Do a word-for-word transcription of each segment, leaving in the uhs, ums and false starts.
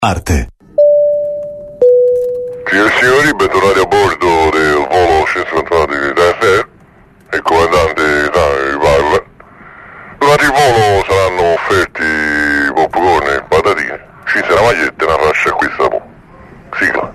Arte. Signor signori, bentornati a bordo del volo centotrentatré da F E. Il comandante vi parla. Durante il volo saranno offerti popcorn e patatine. Ci sarà maglietta e una fascia acquista mo. Sigla.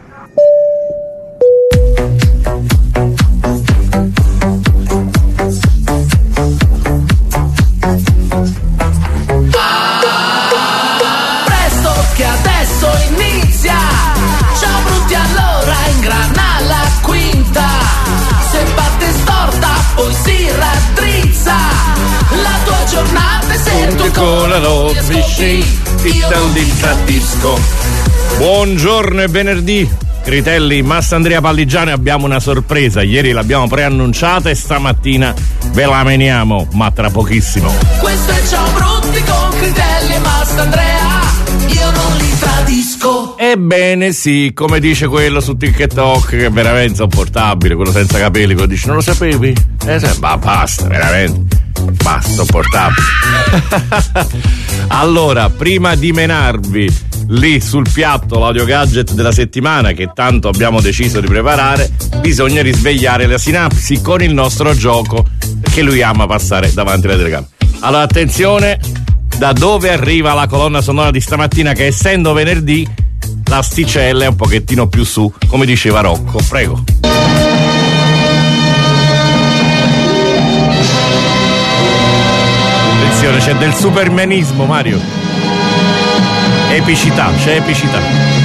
Poi si raddrizza la tua giornata e se il tuo con lo fishing il disco. Buongiorno, è venerdì. Critelli, Massandria Palligiani, abbiamo una sorpresa. Ieri l'abbiamo preannunciata e stamattina ve la meniamo, ma tra pochissimo. Questo è Ciao Brutti con Critelli e Massandrea. Io non li tradisco. Ebbene sì, come dice quello su TikTok, che è veramente insopportabile, quello senza capelli, quello dice: non lo sapevi? Eh, se... ma basta, veramente. Basta, sopportabile. Allora, prima di menarvi lì sul piatto l'audio gadget della settimana, che tanto abbiamo deciso di preparare, bisogna risvegliare la sinapsi con il nostro gioco che lui ama passare davanti alla telecamera. Allora, attenzione, da dove arriva la colonna sonora di stamattina, che essendo venerdì l'asticella è un pochettino più su, come diceva Rocco. Prego. Attenzione, c'è del supermanismo, Mario. Epicità, c'è epicità.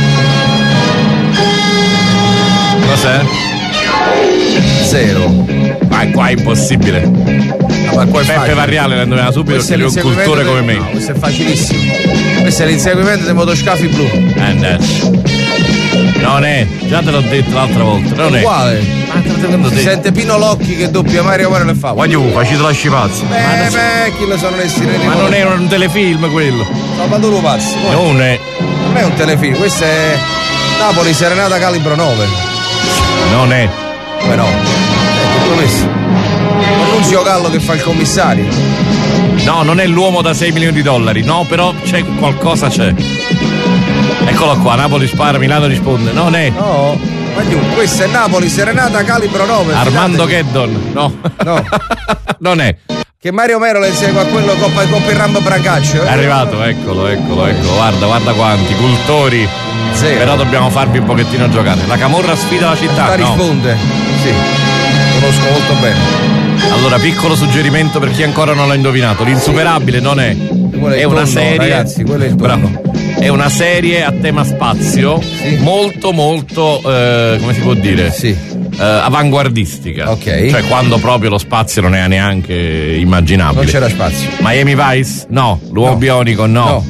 Cos'è? Zero. Ma qua è impossibile. Ma qua è Peppe facile. Varriale la indovina subito, perché lui è un cultore come me. No, questo è facilissimo. Questo è l'inseguimento dei motoscafi blu. Eh, non è, già te l'ho detto l'altra volta, non è. Uguale. Ma te lo Si sente Pino Locchi che doppia Mario Mare le fa. Voglio, facito la scipazza. Beh, beh, chi lo sono le sirene? Ma non è un telefilm quello. Salvatore Pazzi. Non è. Non è un telefilm, questo è Napoli Serenata Calibro nove. Non è. Come no? È tutto messo. Nunzio Gallo che fa il commissario. No, non è l'uomo da sei milioni di dollari, no, però c'è qualcosa, c'è. Eccolo qua, Napoli spara, Milano risponde. Non è. No, ma giù, questo è Napoli Serenata Calibro nove. Armando fidatevi. Geddon. No. No. Non è. Che Mario Mero le insegue a quello coppa coppa il Rambo Brancaccio. Eh? È arrivato, eccolo, eccolo, eccolo. Guarda, guarda quanti cultori. Zero. Però dobbiamo farvi un pochettino giocare. La Camorra sfida la città. Ma No. risponde. Sì. Conosco molto bene. Allora, piccolo suggerimento per chi ancora non l'ha indovinato: L'Insuperabile non è. Quello è È il una turno, serie. ragazzi, quello è il turno. Bravo. È una serie a tema spazio, Sì. molto molto eh, come si può dire? Sì. Eh, avanguardistica. Ok. Cioè quando proprio lo spazio non era neanche immaginabile. Non c'era spazio. Miami Vice? No. L'uomo No. bionico? No. No.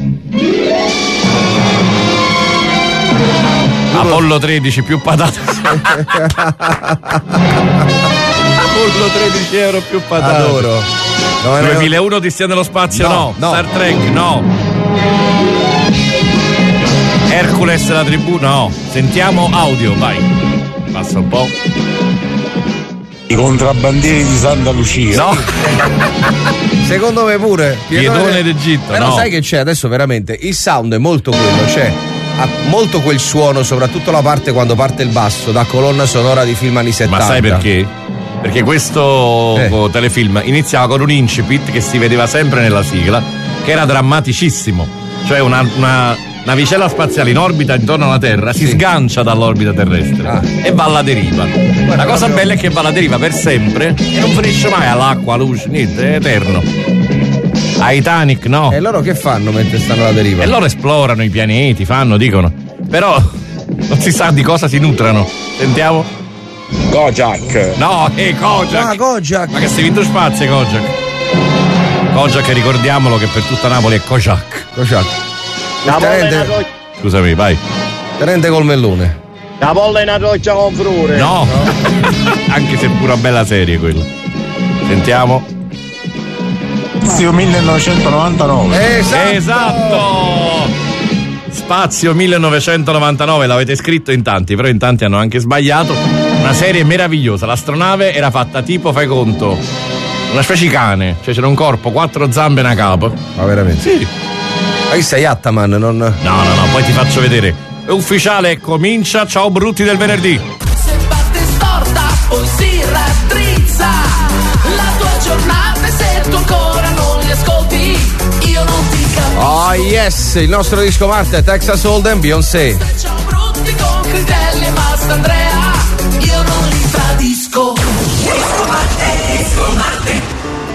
Apollo tredici più patate. Apollo tredici euro più patate. Adoro. No, no, duemilauno Odissea nello spazio? No, No. no. Star Trek? No. Hercules la tribù? No. Sentiamo audio, vai. Passa un po'. I contrabbandieri di Santa Lucia. No. Secondo me pure. Piedone d'Egitto, Però no. sai che c'è adesso veramente? Il sound è molto quello, c'è. Ha molto quel suono, soprattutto la parte quando parte il basso, da colonna sonora di film anni settanta. Ma sai perché? Perché questo Eh. telefilm iniziava con un incipit che si vedeva sempre nella sigla, che era drammaticissimo. Cioè una, una navicella spaziale in orbita intorno alla Terra si Sì. sgancia dall'orbita terrestre Ah. e va alla deriva. La cosa proprio- bella è che va alla deriva per sempre e non finisce mai all'acqua, alla luce, niente, è eterno. A Titanic no. E loro che fanno mentre stanno alla deriva? E loro esplorano i pianeti, fanno, dicono. Però non si sa di cosa si nutrano. Sentiamo? Kojak. No, eh, Kojak. Ah, Kojak. Ma che sei vinto spazio, Kojak? Kojak, ricordiamolo che per tutta Napoli è Kojak. Kojak. Il tenente, Scusami, vai. tenente col mellone. La polla è una roccia con frure. No. Anche se è pure una bella serie quella. Sentiamo. Spazio millenovecentonovantanove. Esatto. Esatto. Spazio millenovecentonovantanove, l'avete scritto in tanti, però in tanti hanno anche sbagliato. Una serie meravigliosa. L'astronave era fatta tipo, fai conto, una specie di cane, cioè c'era un corpo, quattro zampe e una capa. Ma veramente? Sì. Ma chi sei Attaman? Non... No, no, no, poi ti faccio vedere. Ufficiale, comincia Ciao Brutti del venerdì. Se parte storta, poi si raddrizza la tua giornata e se tu ancora non li ascolti, io non ti capisco. Oh yes, il nostro disco Marte, Texas Hold'em, Beyoncé. Se Ciao Brutti con Critelli e Mastandrea, io non li tradisco. Disco Marte, disco Marte.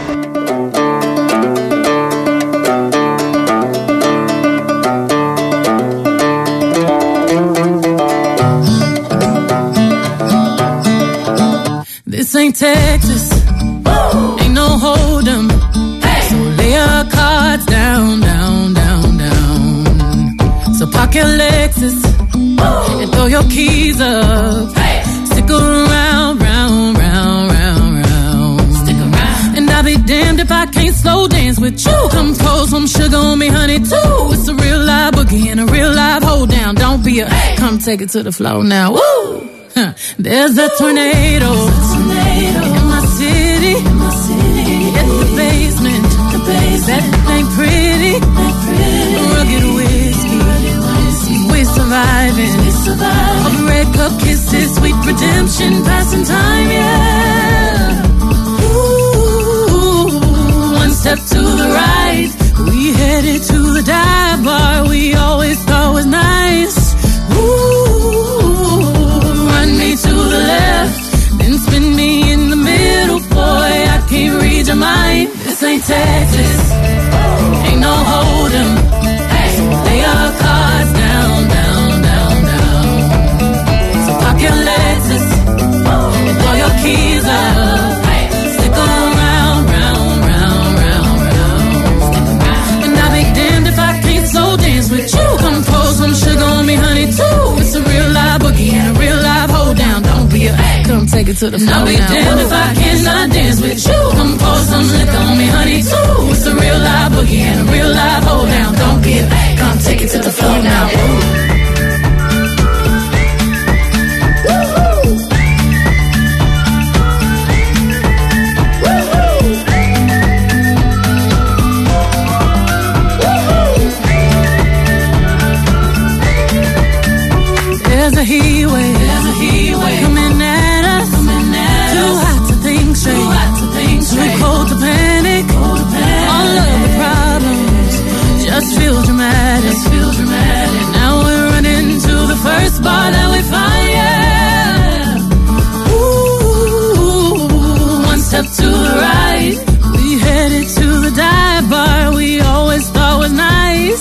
This ain't Texas, Woo! Ain't no hold'em. Hey! So lay your cards down, down, down, down. So park your Lexus Woo! And throw your keys up. Hey! Stick around, round, round, round, round. Stick around. And I'll be damned if I can't slow dance with you. Come pour some sugar on me, honey, too. It's a real live boogie and a real live hold down. Don't be a hey! Come take it to the floor now. Woo! There's a tornado, tornado in my city, in my city. At the basement, the basement. That ain't pretty, ain't pretty. Rugged whiskey, rugged whiskey. We're surviving, we're surviving. All the red cup kisses, sweet redemption, passing time, yeah. Ooh, one step to the right, we headed to the dive bar we always thought was nice. Ooh. Me to the left, then spin me in the middle, boy, I can't read your mind. This ain't Texas, ain't no hold'em. Hey, lay your cards down, down, down, down. So park your Lexus and throw your keys up. Hey, stick around, round, round, round, round. And I'll be damned if I can't slow dance with you. Come pour some sugar on me, honey, too. It's a real live boogie and a real live hold down. Don't be a come take it to the floor. I'll be now. Damned if I cannot dance with you. Come pour some liquor on me, honey, too. It's a real live boogie and a real live hold down. Don't be a come take it to the floor now. There's a heat wave, there's a heat wave coming at us, coming at too us. Hot to think straight, too hot to think straight. Too cold to panic, cold to panic. All of the problems just feel dramatic, just feel dramatic. Now we're running to the first bar that we find, yeah. Ooh, one step to the right, we headed to the dive bar we always thought was nice.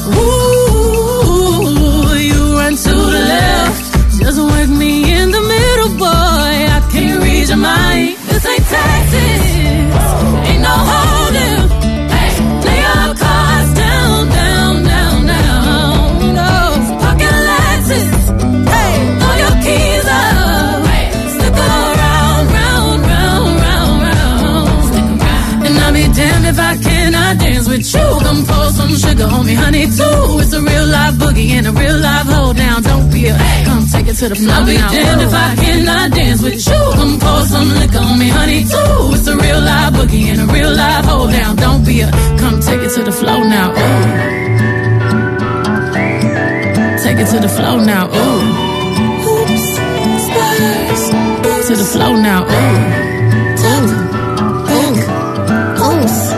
Ooh, you run to the left, just work me in the middle, boy, I can't read your mind. This ain't Texas, ain't no hold'em. Hey, lay your cards down, down, down, down. No, pocket Lexus, hey, throw your keys up. Hey, stick around, round, round, round, round. Stick around. And I'll be damned if I cannot dance with you. Come pour some sugar on me, honey, too. It's a real live boogie and a real live hold down. Don't be a come take it to the floor. I'll be damned if I cannot dance with you. Come pour some liquor on me, honey, too. It's a real live boogie and a real live hold down. Don't be a come take it to the floor now. Ooh. Take it to the floor now. Ooh. Oops, spurs. To the floor now. Ooh. Ooh. Back. Oops.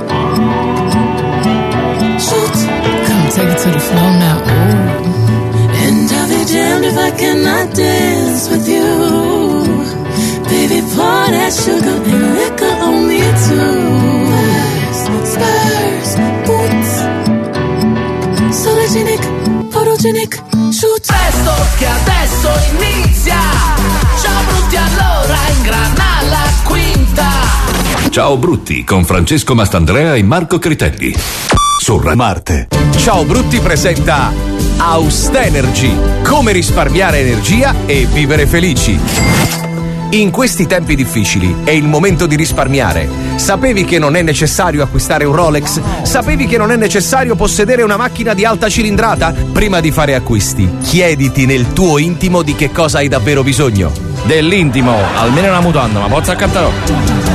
Take it to the floor now, ooh. And I'll be damned if I cannot dance with you. Baby, pour that sugar and liquor on me too. Spurs, boots, sologenic, photogenic, shoot. Presto che adesso inizia. Ciao Brutti, allora ingrana la quinta. Ciao Brutti con Francesco Mastandrea e Marco Critelli. Su Marte. Ciao Brutti presenta Austenergy, come risparmiare energia e vivere felici. In questi tempi difficili è il momento di risparmiare. Sapevi che non è necessario acquistare un Rolex? Sapevi che non è necessario possedere una macchina di alta cilindrata? Prima di fare acquisti, chiediti nel tuo intimo di che cosa hai davvero bisogno. Dell'intimo, almeno una mutanda, ma pozza accantarò.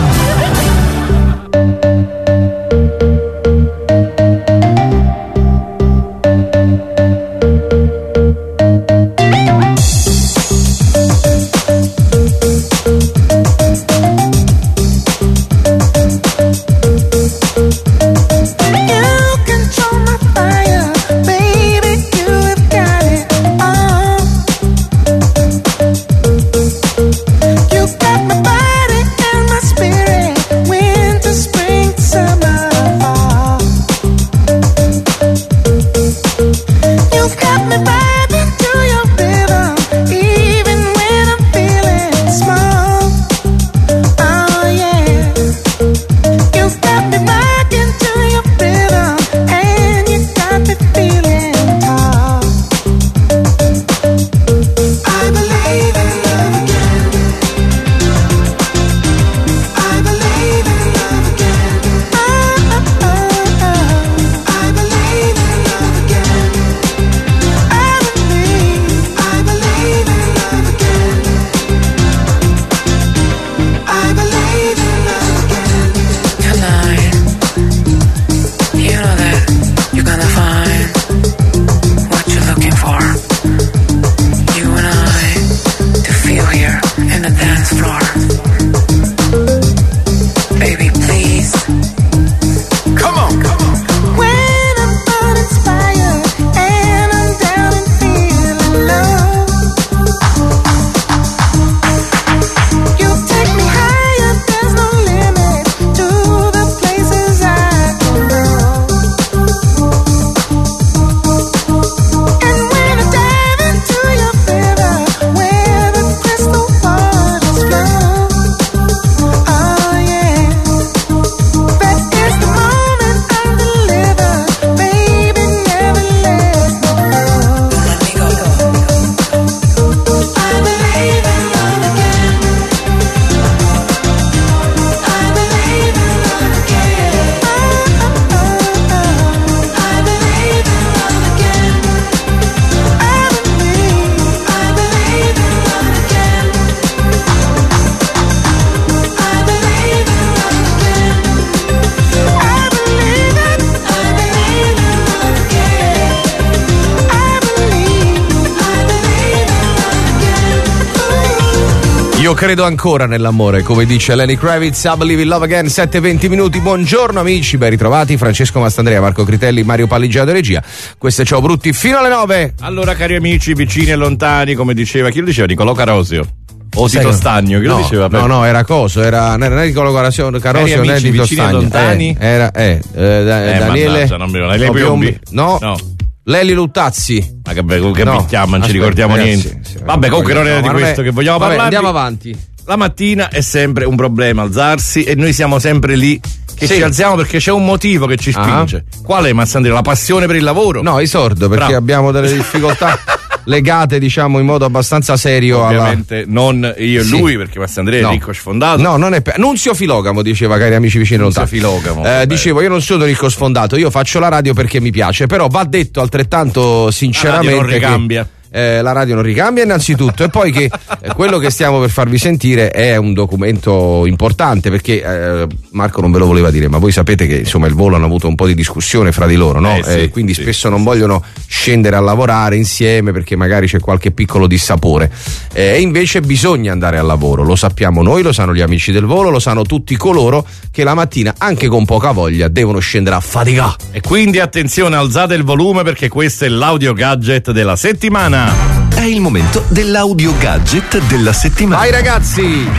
Io credo ancora nell'amore, come dice Lenny Kravitz. I believe in love again. Sette e venti minuti. Buongiorno amici, ben ritrovati. Francesco Mastandrea, Marco Critelli, Mario Palligiano regia. Questo è Ciao Brutti fino alle nove. Allora, cari amici, vicini e lontani, come diceva, chi lo diceva? Nicolò Carosio o Sai Tito che- Stagno, chi no, lo diceva? No, no, era coso, era non era Nicolò Carosio, Carosio né amici, Tito vicini e Stagno. lontani? Eh, era eh, eh, da- Eh, Daniele mannaggia, non mi ricordo. Lei no, Piombi? No. No. Leli Luttazzi. Ma che, be- che No, picchiamo, non ci aspetta, ricordiamo ragazzi, niente. sì, Vabbè, comunque non era no, di ma non questo è- che vogliamo vabbè, parlare. andiamo avanti. La mattina è sempre un problema alzarsi e noi siamo sempre lì che Sì. ci alziamo perché c'è un motivo che ci Ah. spinge. Qual è, Massandrino? La passione per il lavoro? No, esordo perché Bravo. abbiamo delle difficoltà legate, diciamo, in modo abbastanza serio Ovviamente non io e Sì. lui, perché Massandrino No. è ricco sfondato. No, non è pe- Nunzio Filogamo diceva, cari amici vicini e Nunzio lontani. Filogamo, Eh, vabbè. dicevo, io non sono ricco sfondato, io faccio la radio perché mi piace, però va detto altrettanto sinceramente non che, ricambia. eh, la radio non ricambia innanzitutto e poi che eh, quello che stiamo per farvi sentire è un documento importante perché eh, Marco non ve lo voleva dire, ma voi sapete che insomma il volo hanno avuto un po' di discussione fra di loro, no? Eh, sì, Eh, quindi sì, spesso non vogliono scendere a lavorare insieme perché magari c'è qualche piccolo dissapore eh, e invece bisogna andare al lavoro, lo sappiamo noi, lo sanno gli amici del volo, lo sanno tutti coloro che la mattina anche con poca voglia devono scendere a faticare. E quindi attenzione, alzate il volume perché questo è l'audio gadget della settimana. È il momento dell'audio gadget della settimana. Vai ragazzi!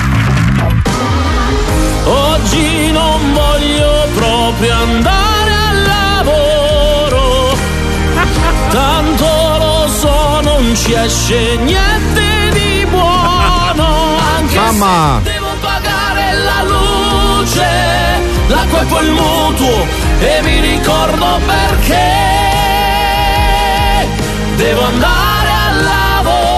Oggi non voglio proprio andare al lavoro, tanto lo so, non ci esce niente di buono, anche Mamma! se devo pagare la luce, l'acqua e poi il mutuo, e mi ricordo perché devo andare al lavoro.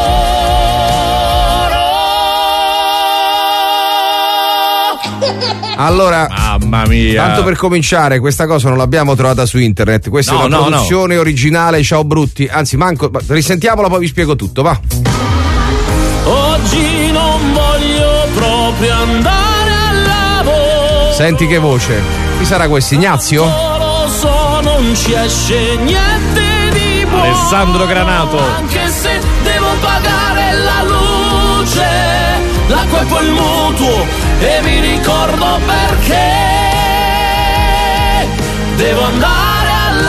Allora, Mamma mia. tanto per cominciare, questa cosa non l'abbiamo trovata su internet, questa No, è una no, produzione originale Ciao Brutti, anzi manco, ma risentiamola poi vi spiego tutto, va. Oggi non voglio proprio andare al lavoro. Senti che voce, chi sarà questo, Ignazio? Lo so, non ci esce niente di buono, Alessandro Granato. anche se devo pagare la luce, l'acqua e poi il mutuo, e mi ricordo perché devo andare al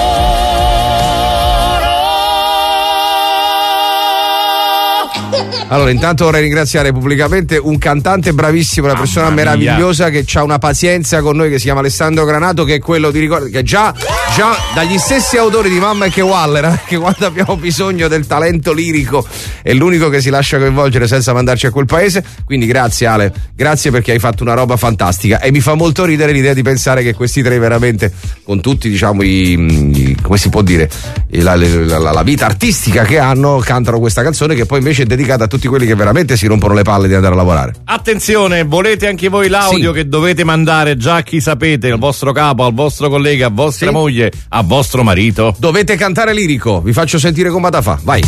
lavoro. Allora, intanto vorrei ringraziare pubblicamente un cantante bravissimo, una persona Mamma mia. meravigliosa che ha una pazienza con noi, che si chiama Alessandro Granato, che è quello di ricordo che già, già dagli stessi autori di Mamma e che Waller, che quando abbiamo bisogno del talento lirico è l'unico che si lascia coinvolgere senza mandarci a quel paese. Quindi grazie Ale, grazie perché hai fatto una roba fantastica e mi fa molto ridere l'idea di pensare che questi tre veramente, con tutti diciamo i, i come si può dire, la, la, la, la vita artistica che hanno, cantano questa canzone che poi invece è dedicata a tutti quelli che veramente si rompono le palle di andare a lavorare. Attenzione, volete anche voi l'audio Sì. che dovete mandare già a chi sapete, al vostro capo, al vostro collega, a vostra Sì. moglie, a vostro marito? Dovete cantare lirico, vi faccio sentire come da fa, vai.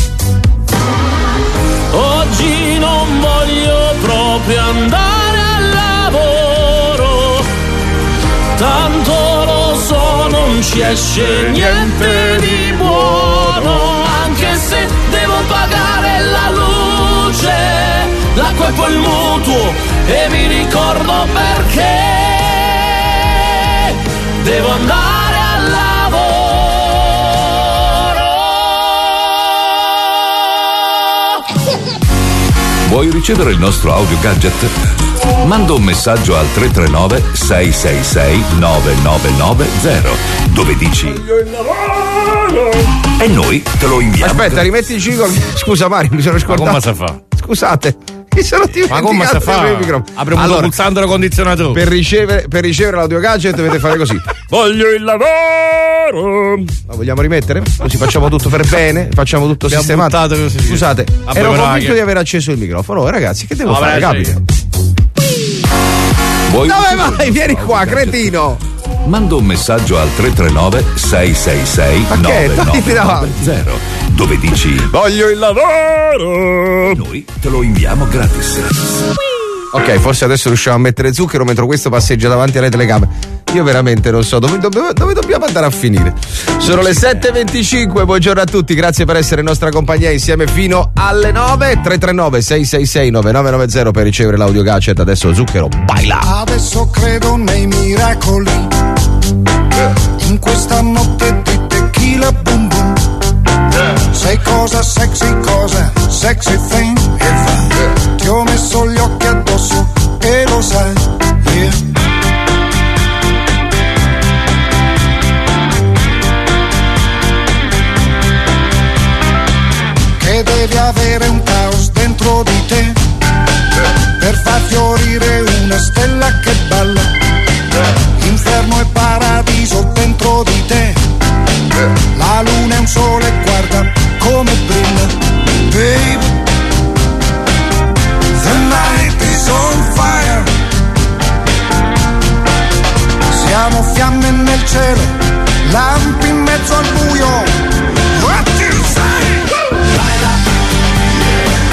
Oggi non voglio proprio andare al lavoro, tanto lo so non ci esce niente di buono, anche se devo pagare la luce, l'acqua e poi il mutuo e mi ricordo perché devo andare al lavoro. Vuoi ricevere il nostro audio gadget? Manda un messaggio al tre tre nove sei sei sei nove nove nove zero dove dici e noi te lo inviamo. Aspetta, rimetti il ciclo. Scusa Mario, mi sono Ma scordato. come si fa? Scusate, mi sono Ma dimenticato come si fa? il microfono. Apri un Allora, pulsante condizionatore. per ricevere, per ricevere l'audio gadget dovete fare così. Voglio il lavoro. La vogliamo rimettere? Così facciamo tutto per bene, facciamo tutto Abbiamo sistemato. buttato così. Scusate, Vabbè, ero però convinto che- di aver acceso il microfono. Oh, ragazzi, che devo No, fare? vai, Capita. Vuoi Dove ricevere vai? il Vieni nostro qua, audio gadget? cretino. Manda un messaggio al tre tre nove sei sei sei Ma che? nove Togliti nove davanti. zero dove dici Voglio il lavoro. noi te lo inviamo gratis. Ok, forse adesso riusciamo a mettere zucchero mentre questo passeggia davanti alle telecamere. Io veramente non so dove, dove, dove dobbiamo andare a finire. Sono le sette e venticinque, buongiorno a tutti, grazie per essere in nostra compagnia insieme fino alle nove. Tre tre nove sei sei sei nove nove nove zero per ricevere l'audio gadget. Adesso zucchero, baila. Adesso credo nei miracoli, in questa notte di tequila boom boom. Sei cosa sexy, cosa sexy thing, e va. Ti ho messo gli occhi addosso e lo sai, yeah. Che devi avere un caos dentro di te per far fiorire una stella che balla. Inferno e paradiso dentro di te. La luna è un sole, guarda come brilla. Baby, the night is on fire. Siamo fiamme nel cielo, lampi in mezzo al buio. What you say? Baila,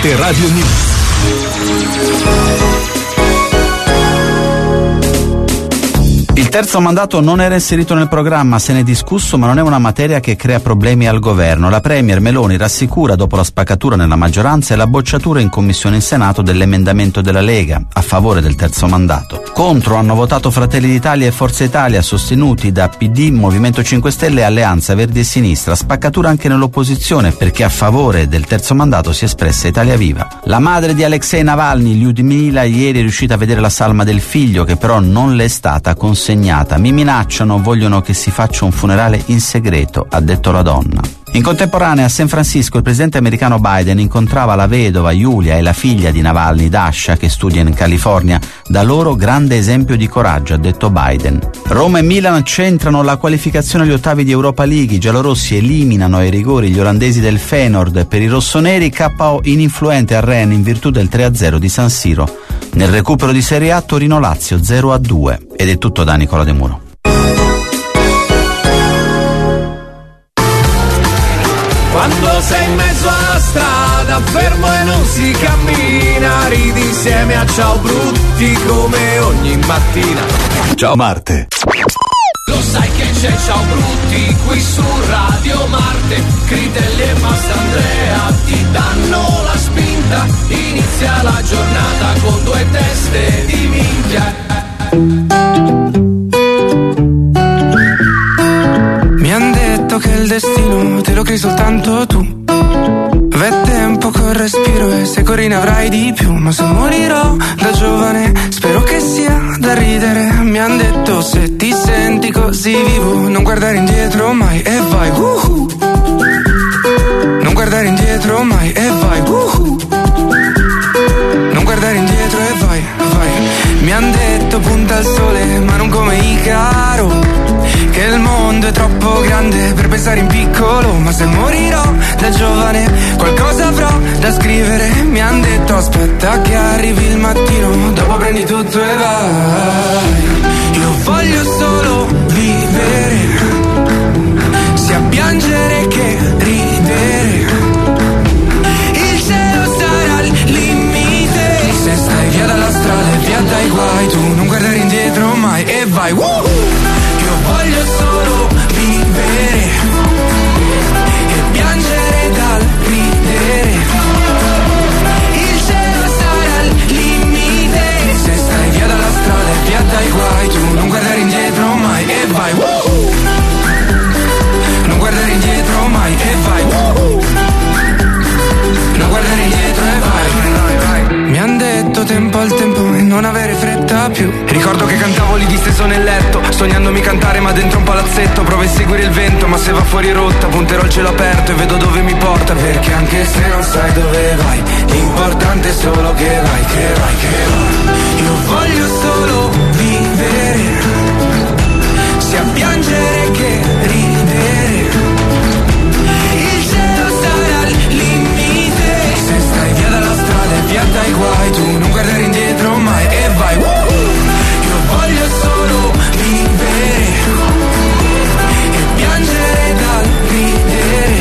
Teleradio News. Il terzo mandato non era inserito nel programma, se ne è discusso, ma non è una materia che crea problemi al governo. La premier Meloni rassicura dopo la spaccatura nella maggioranza e la bocciatura in commissione in Senato dell'emendamento della Lega a favore del terzo mandato. Contro hanno votato Fratelli d'Italia e Forza Italia, sostenuti da P D, Movimento cinque Stelle e Alleanza Verdi e Sinistra. Spaccatura anche nell'opposizione, perché a favore del terzo mandato si è espressa Italia Viva. La madre di Alexei Navalny, Lyudmila, ieri è riuscita a vedere la salma del figlio, che però non le è stata consegnata. Mi minacciano, vogliono che si faccia un funerale in segreto, ha detto la donna. In contemporanea a San Francisco il presidente americano Biden incontrava la vedova Yulia e la figlia di Navalny, Dasha, che studia in California. Da loro grande esempio di coraggio, ha detto Biden. Roma e Milan centrano la qualificazione agli ottavi di Europa League. I giallorossi eliminano ai rigori gli olandesi del Feyenoord. Per i rossoneri K O ininfluente a Rennes in virtù del tre a zero di San Siro. Nel recupero di Serie A Torino-Lazio zero a due. Ed è tutto da Nicola De Muro. Quando sei in mezzo alla strada, fermo e non si cammina, ridi insieme a ciao brutti come ogni mattina. Ciao Marte. Lo sai che c'è ciao brutti qui su Radio Marte, Critelli e Mastandrea ti danno la spinta, inizia la giornata con due teste di minchia. Mi han detto che il destino te lo crei soltanto tu. V'è tempo col respiro e se corri ne avrai di più. Ma se morirò da giovane spero che sia da ridere. Mi han detto se ti senti così vivo non guardare indietro mai e vai uh-huh. Non guardare indietro mai e vai uh-huh. Non guardare indietro e vai, vai. Mi han detto punta al sole ma non come Icaro, che il mondo è troppo grande per pensare in piccolo. Ma se morirò da giovane qualcosa avrò da scrivere. Mi han detto aspetta che arrivi il mattino, dopo prendi tutto e vai. Io voglio solo vivere, sia piangere che ridere. Il cielo sarà il limite, se stai via dalla strada e via dai guai, tu non guardare indietro mai e vai woohoo. Voglio solo vivere e piangere dal ridere. Il cielo sarà il limite, se stai via dalla strada e via dai guai, tu non guardare indietro mai e vai woohoo. Non guardare indietro mai e vai woohoo. Non guardare indietro e vai. Mi han detto tempo al tempo e non avere fretta più. Ricordo che cantavo lì disteso nel letto, sognandomi cantare ma dentro un palazzetto. Provo a seguire il vento ma se va fuori rotta punterò il cielo aperto e vedo dove mi porta. Perché anche se non sai dove vai, l'importante è solo che vai, che vai, che vai. Io voglio solo vivere, sia piangere che ridere. Il cielo sarà il limite, se stai via dalla strada e via dai guai, tu non guardare indietro mai e vai woohoo. Io voglio solo vivere e piangere dal ridere.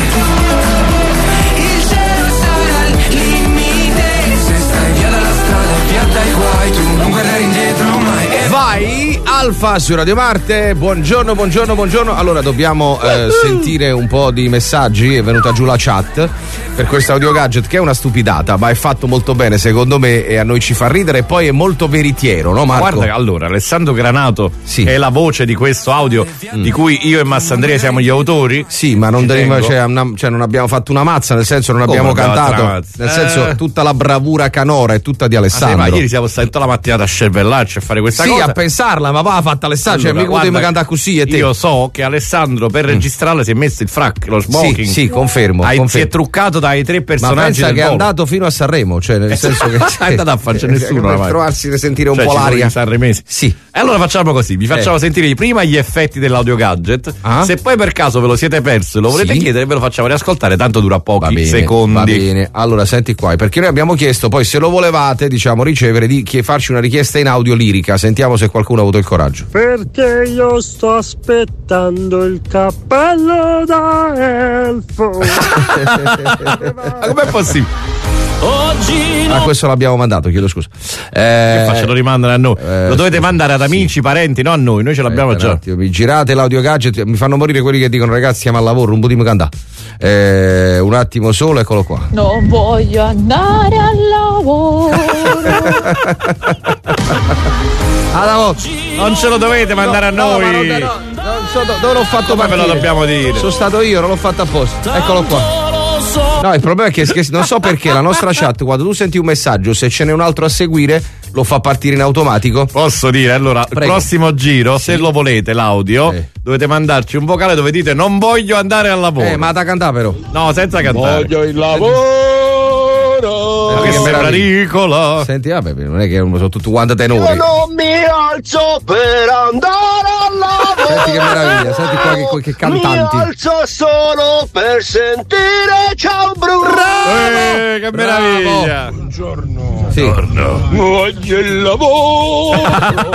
Il cielo sarà il limite, se stai via dalla strada e via dai guai, tu non guardare indietro mai e vai. Alfa su Radio Marte, buongiorno, buongiorno, buongiorno. Allora dobbiamo eh, sentire un po' di messaggi, è venuta giù la chat per questo audio gadget che è una stupidata, ma è fatto molto bene secondo me e a noi ci fa ridere e poi è molto veritiero, no Marco? Guarda, allora Alessandro Granato sì. è la voce di questo audio mm. di cui io e Massandrea siamo gli autori. Sì, ma non, deriva, cioè, una, cioè, non abbiamo fatto una mazza, nel senso non abbiamo Come cantato, nel eh. senso tutta la bravura canora è tutta di Alessandro. Ah, sì, ma ieri siamo stati tutta la mattinata a scervellarci a fare questa sì, cosa. Sì, a pensarla, ma va fatta Alessandro, allora, cioè mica potevo cantare così e te. Io so che Alessandro per mm. registrarla si è messo il frac, lo smoking. Sì, sì, confermo, Hai, confermo. Si è truccato dai tre personaggi. Ma pensa del che volo. È andato fino a Sanremo, cioè nel senso che è andato a farci nessuno per trovarsi a sentire un cioè, po' l'aria sanremesi. Sì. E allora facciamo così, vi facciamo eh. sentire prima gli effetti dell'audio gadget. Ah? Se poi per caso ve lo siete perso e lo volete sì. chiedere, ve lo facciamo riascoltare, tanto dura pochi va bene, secondi. Va bene. Allora senti qua, perché noi abbiamo chiesto poi se lo volevate, diciamo, ricevere di chi farci una richiesta in audio lirica. Sentiamo se qualcuno ha avuto il coraggio. Perché io sto aspettando il cappello da elfo. Ma com'è possibile? Oggi Ah, questo l'abbiamo mandato, chiedo scusa. Eh, Che faccio? Lo rimandano a noi. eh, Lo dovete scusa, mandare ad amici, sì. parenti, non a noi. Noi ce l'abbiamo Aspetta un già. attimo, mi girate l'audio gadget, mi fanno morire quelli che dicono ragazzi siamo al lavoro, non potremmo cantare. Eh, un attimo solo, eccolo qua. Non voglio andare al lavoro. Ah, non ce lo dovete mandare no, a noi. No, ma non, no, non so do- dove l'ho fatto Come ve partire. lo dobbiamo dire? Sono stato io, non l'ho fatto apposta. Eccolo qua. No, il problema è che, che non so perché la nostra chat, quando tu senti un messaggio, se ce n'è un altro a seguire, lo fa partire in automatico. Posso dire, allora, Prego. il prossimo giro, se lo volete l'audio, Eh. dovete mandarci un vocale dove dite non voglio andare al lavoro. Eh, ma da cantare però. No, senza cantare. voglio il lavoro. Ma che che sembra meraviglia. ridicola. Senti, vabbè, non è che sono tutti quanti tenori. Non mi alzo per andare al lavoro. Senti che meraviglia, senti qua che, che cantanti. Mi alzo solo per sentire ciao Bruno. Eh, che meraviglia. Buongiorno. Sì. Voglio il lavoro.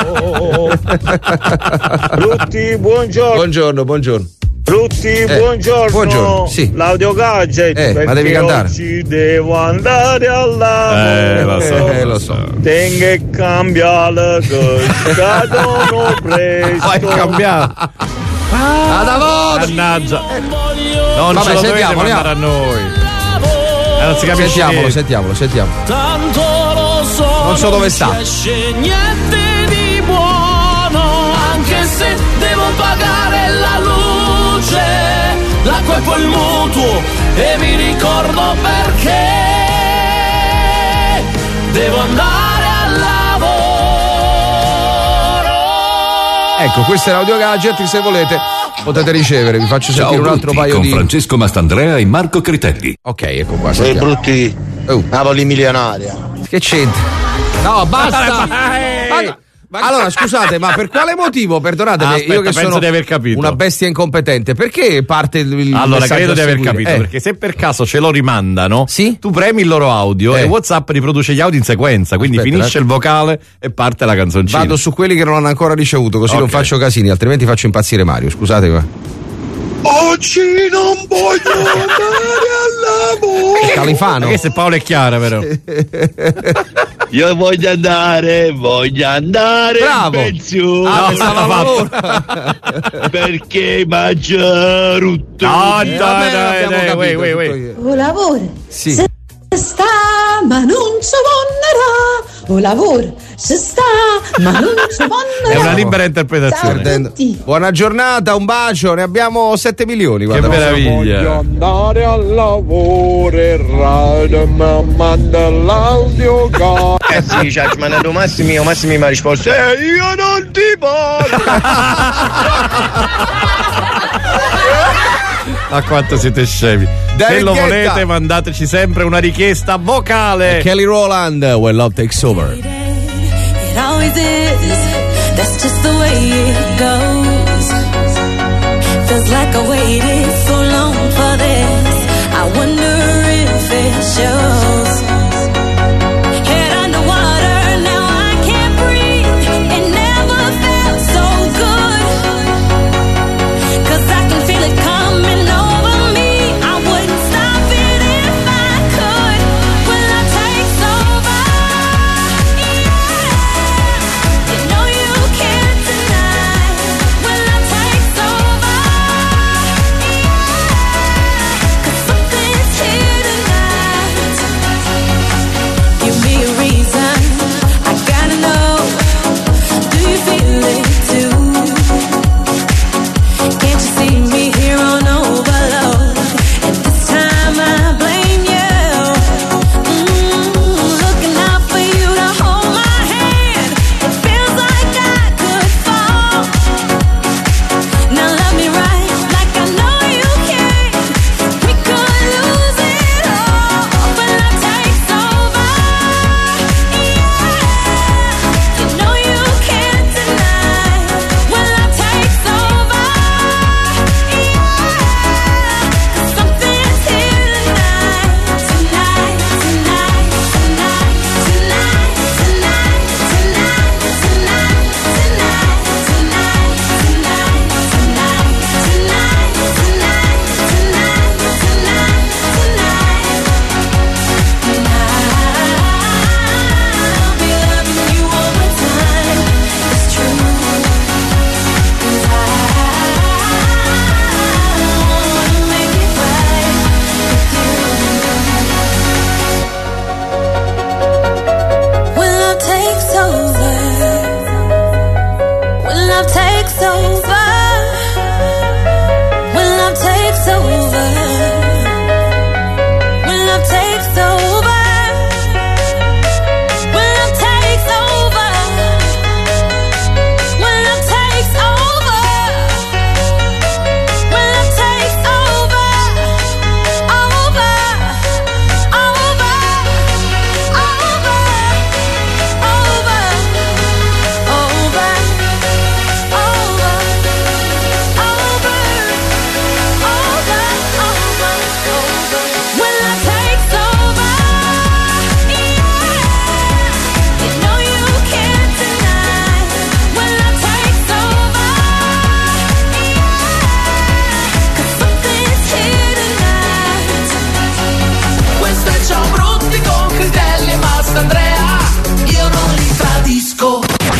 Brutti, buongiorno. Buongiorno, buongiorno. Brutti, buongiorno. buongiorno, sì. L'audio gadget. Eh, ma devi perché cantare. oggi devo andare al lavoro. Eh, lo so. Eh, lo so. Tengo e cambia le cose. Scadono presto. Fai cambiare. Ad avoto. Mannaggia. Non Vabbè, ce lo dovete sentiamolo, mandare a noi. Eh, non si capisce Sentiamolo, niente. sentiamolo, sentiamo. Tanto lo so. Non so dove sta. Non esce niente di buono. Anche se devo pagare la luce, l'acqua e poi il mutuo. E mi ricordo perché devo andare al lavoro. Ecco, questo è l'audio gadget, se volete potete ricevere, vi faccio Ciao sentire un altro Brutti, paio con di. Francesco Mastandrea e Marco Critelli. Ok, ecco qua. Sei sentiamo. brutti. Oh. Napoli milionaria. Che c'entra? No, basta! Ma- Allora, scusate, ma per quale motivo? Perdonatemi, Ah, aspetta, io che penso sono di aver capito. una bestia incompetente, perché parte il il Allora, messaggio credo a di aver seguire? capito, Eh, perché se per caso ce lo rimandano, Sì? tu premi il loro audio Eh. e WhatsApp riproduce gli audio in sequenza, quindi Aspetta, finisce eh. il vocale e parte la canzoncina. Vado su quelli che non hanno ancora ricevuto, così Ok. non faccio casini, altrimenti faccio impazzire Mario. Scusate qua. Oggi non voglio andare al lavoro. Califano. Ma che se Paolo è chiara, però. Io voglio andare, voglio andare Bravo. in pensione. Ah, No, pensavo non l'ha lavoro. Perché mangio rutto. No, Eh, dai, vabbè, dai, abbiamo dai, capito wait, wait, tutto wait. io. O lavoro. Sì. Se sta, ma non si vonnerà. O lavoro. Se sta, ma non si vonnerà. È una libera interpretazione. Perdendo. tutti. Buona giornata, un bacio, ne abbiamo sette milioni. Che Guarda. meraviglia. andare al lavoro e radio mi manda l'audio gadget. Eh sì, ci ha mandato Massimo, Massimo mi ha risposto eh, io non ti voglio. A quanto siete scemi. Se lo Guetta. volete, mandateci sempre una richiesta vocale. Kelly Rowland, When Love Takes Over. It always is. That's just the way it goes. Feels like I waited so long for this. I wonder if it shows. Head underwater, now I can't breathe. It never felt so good. 'Cause I can feel it coming over me. I wouldn't stop it if I could. When love takes over, yeah. You know you can't deny. When love takes over, yeah. 'Cause something's here.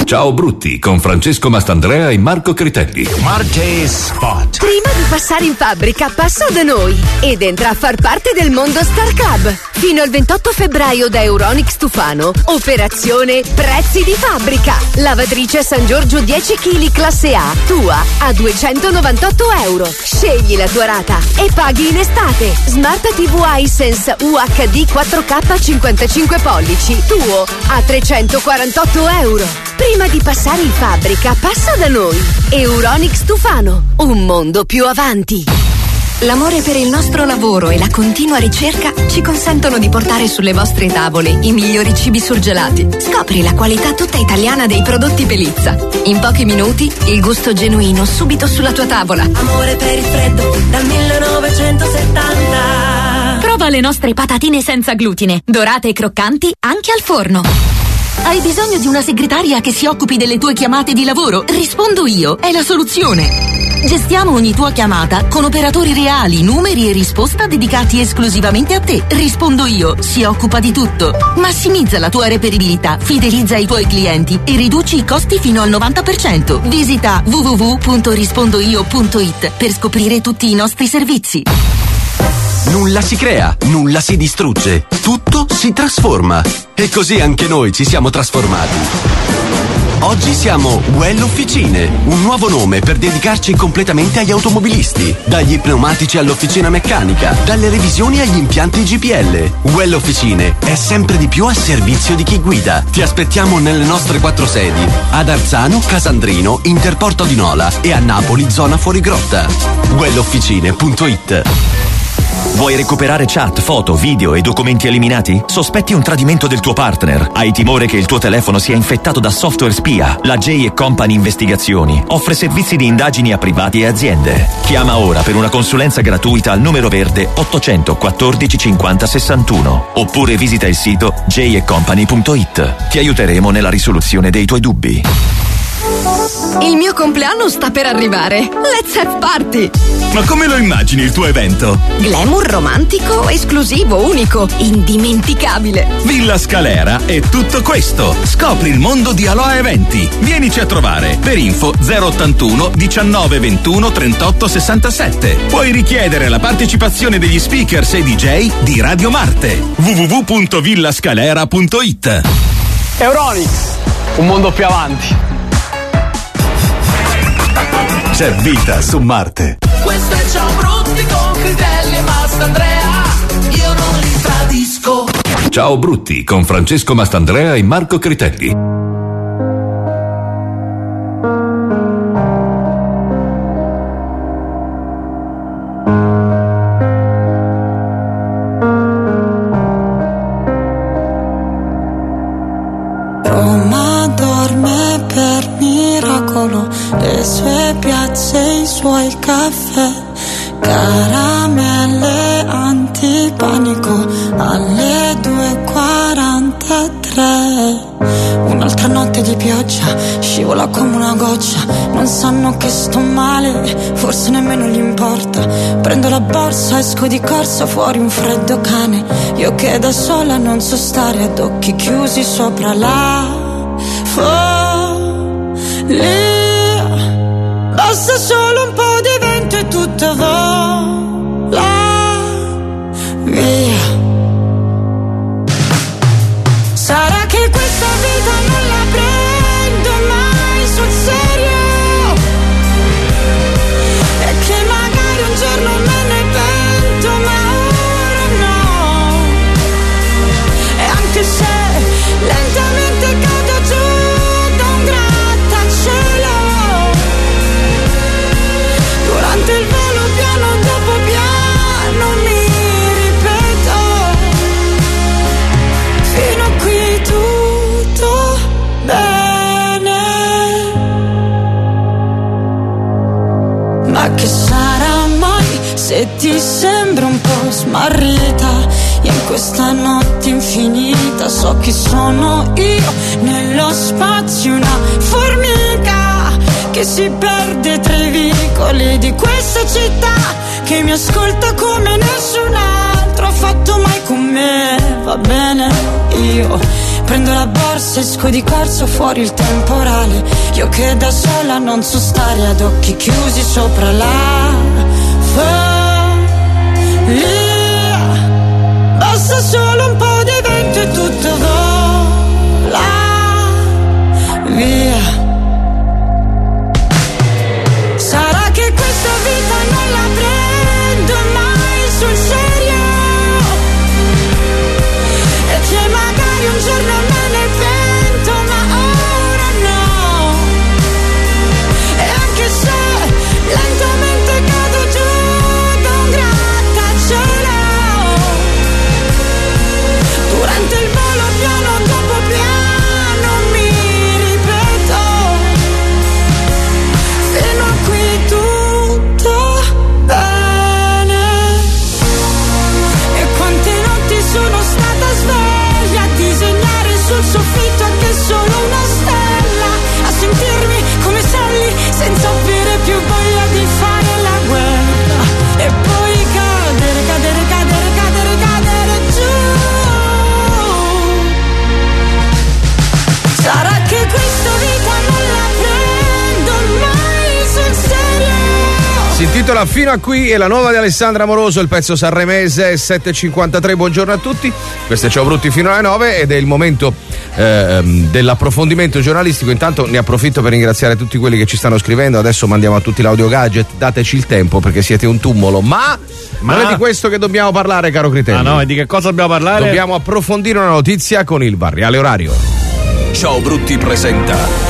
Ciao Brutti con Francesco Mastandrea e Marco Critelli. Marte Spot. Prima di passare in fabbrica, passa da noi ed entra a far parte del mondo Star Club. Fino al ventotto febbraio da Euronics Tufano. Operazione Prezzi di fabbrica. Lavatrice San Giorgio dieci chili classe A, tua a duecentonovantotto euro. Scegli la tua rata e paghi in estate. Smart T V iSense U H D quattro K cinquantacinque pollici, tuo a trecentoquarantotto euro. Prima di passare in fabbrica, passa da noi. Euronics Tufano, un mondo più avanti. L'amore per il nostro lavoro e la continua ricerca ci consentono di portare sulle vostre tavole i migliori cibi surgelati. Scopri la qualità tutta italiana dei prodotti Pelizza. In pochi minuti, il gusto genuino subito sulla tua tavola. Amore per il freddo dal millenovecentosettanta. Prova le nostre patatine senza glutine, dorate e croccanti anche al forno. Hai bisogno di una segretaria che si occupi delle tue chiamate di lavoro? Rispondo io, è la soluzione. Gestiamo ogni tua chiamata con operatori reali, numeri e risposta dedicati esclusivamente a te. Rispondo io, si occupa di tutto. Massimizza la tua reperibilità, fidelizza i tuoi clienti e riduci i costi fino al novanta per cento. Visita w w w punto rispondoio punto it per scoprire tutti i nostri servizi. Nulla si crea, nulla si distrugge, tutto si trasforma. E così anche noi ci siamo trasformati. Oggi siamo Well Officine, un nuovo nome per dedicarci completamente agli automobilisti. Dagli pneumatici all'officina meccanica, dalle revisioni agli impianti G P L. Well Officine è sempre di più a servizio di chi guida. Ti aspettiamo nelle nostre quattro sedi: ad Arzano, Casandrino, Interporto di Nola e a Napoli, zona Fuorigrotta. well officine punto it. Vuoi recuperare chat, foto, video e documenti eliminati? Sospetti un tradimento del tuo partner? Hai timore che il tuo telefono sia infettato da software spia? La J e Company Investigazioni offre servizi di indagini a privati e aziende. Chiama ora per una consulenza gratuita al numero verde ottocentoquattordici cinquanta sessantuno oppure visita il sito j e company punto it. Ti aiuteremo nella risoluzione dei tuoi dubbi. Il mio compleanno sta per arrivare. Let's have party! Ma come lo immagini il tuo evento? Glamour, romantico, esclusivo, unico, indimenticabile. Villa Scalera è tutto questo. Scopri il mondo di Aloha Eventi. Vienici a trovare. Per info zero ottantuno diciannove ventuno trentotto sessantasette. Puoi richiedere la partecipazione degli speakers e D J di Radio Marte. w w w punto villascalera punto it. Euronics, un mondo più avanti. C'è vita su Marte. Questo è Ciao Brutti con Critelli e Mastandrea. Io non li tradisco. Ciao Brutti con Francesco Mastandrea e Marco Critelli. Roma dorme per miracolo, le sue piazze, i suoi caffè, caramelle antipanico alle due e quarantatré. Un'altra notte di pioggia, scivola come una goccia, non sanno che sto male, forse nemmeno gli importa. Prendo la borsa, esco di corsa, fuori un freddo cane, io che da sola non so stare ad occhi chiusi sopra la follia. Basta solo un po' di vento e tutto vola via. Sarà che questa vita non la prendo mai sul serio, e che magari un giorno me ne pento, ma ora no. E anche se lentamente cado giù da un grattacielo, durante il volo piano dopo piano mi ripeto, fino a qui tutto bene. Ma che sarà mai se ti sembra un po' smarrita in questa notte infinita? So chi sono io nello spazio, una formica che si perde tra i vicoli di questa città, che mi ascolta come nessun altro ha fatto mai con me. Va bene, io Prendo la borsa, esco di corsa, fuori il temporale. Io che da sola non so stare ad occhi chiusi sopra la follia. Basta solo un po' di vento e tutto vola via. Sarà che questa vita non la prendo mai sul serio, e che magari un giorno me ne pento, ma ora no. E anche se lentamente cado giù da un grattacielo, durante il volo piano dopo piano mi ripeto, fino a qui tutto bene. E quante notti sono stata sveglia a disegnare sul soffitto anche solo una stella, a sentirmi come Sally senza avere più voglia di fare la guerra, e poi cadere, cadere, cadere, cadere, cadere giù. Sarà che questa vita non la prendo mai sul serio. Si intitola Fino a qui, è la nuova di Alessandra Amoroso, il pezzo sanremese, sette e cinquantatré. Buongiorno a tutti, questo è Ciao Brutti fino alle nove ed è il momento ehm, dell'approfondimento giornalistico. Intanto ne approfitto per ringraziare tutti quelli che ci stanno scrivendo. Adesso mandiamo a tutti l'audio gadget, dateci il tempo perché siete un tumolo, ma, Ma- non è di questo che dobbiamo parlare, caro Critelli. Ah no, e di che cosa dobbiamo parlare? Dobbiamo approfondire una notizia con il Barriale Orario. Ciao Brutti presenta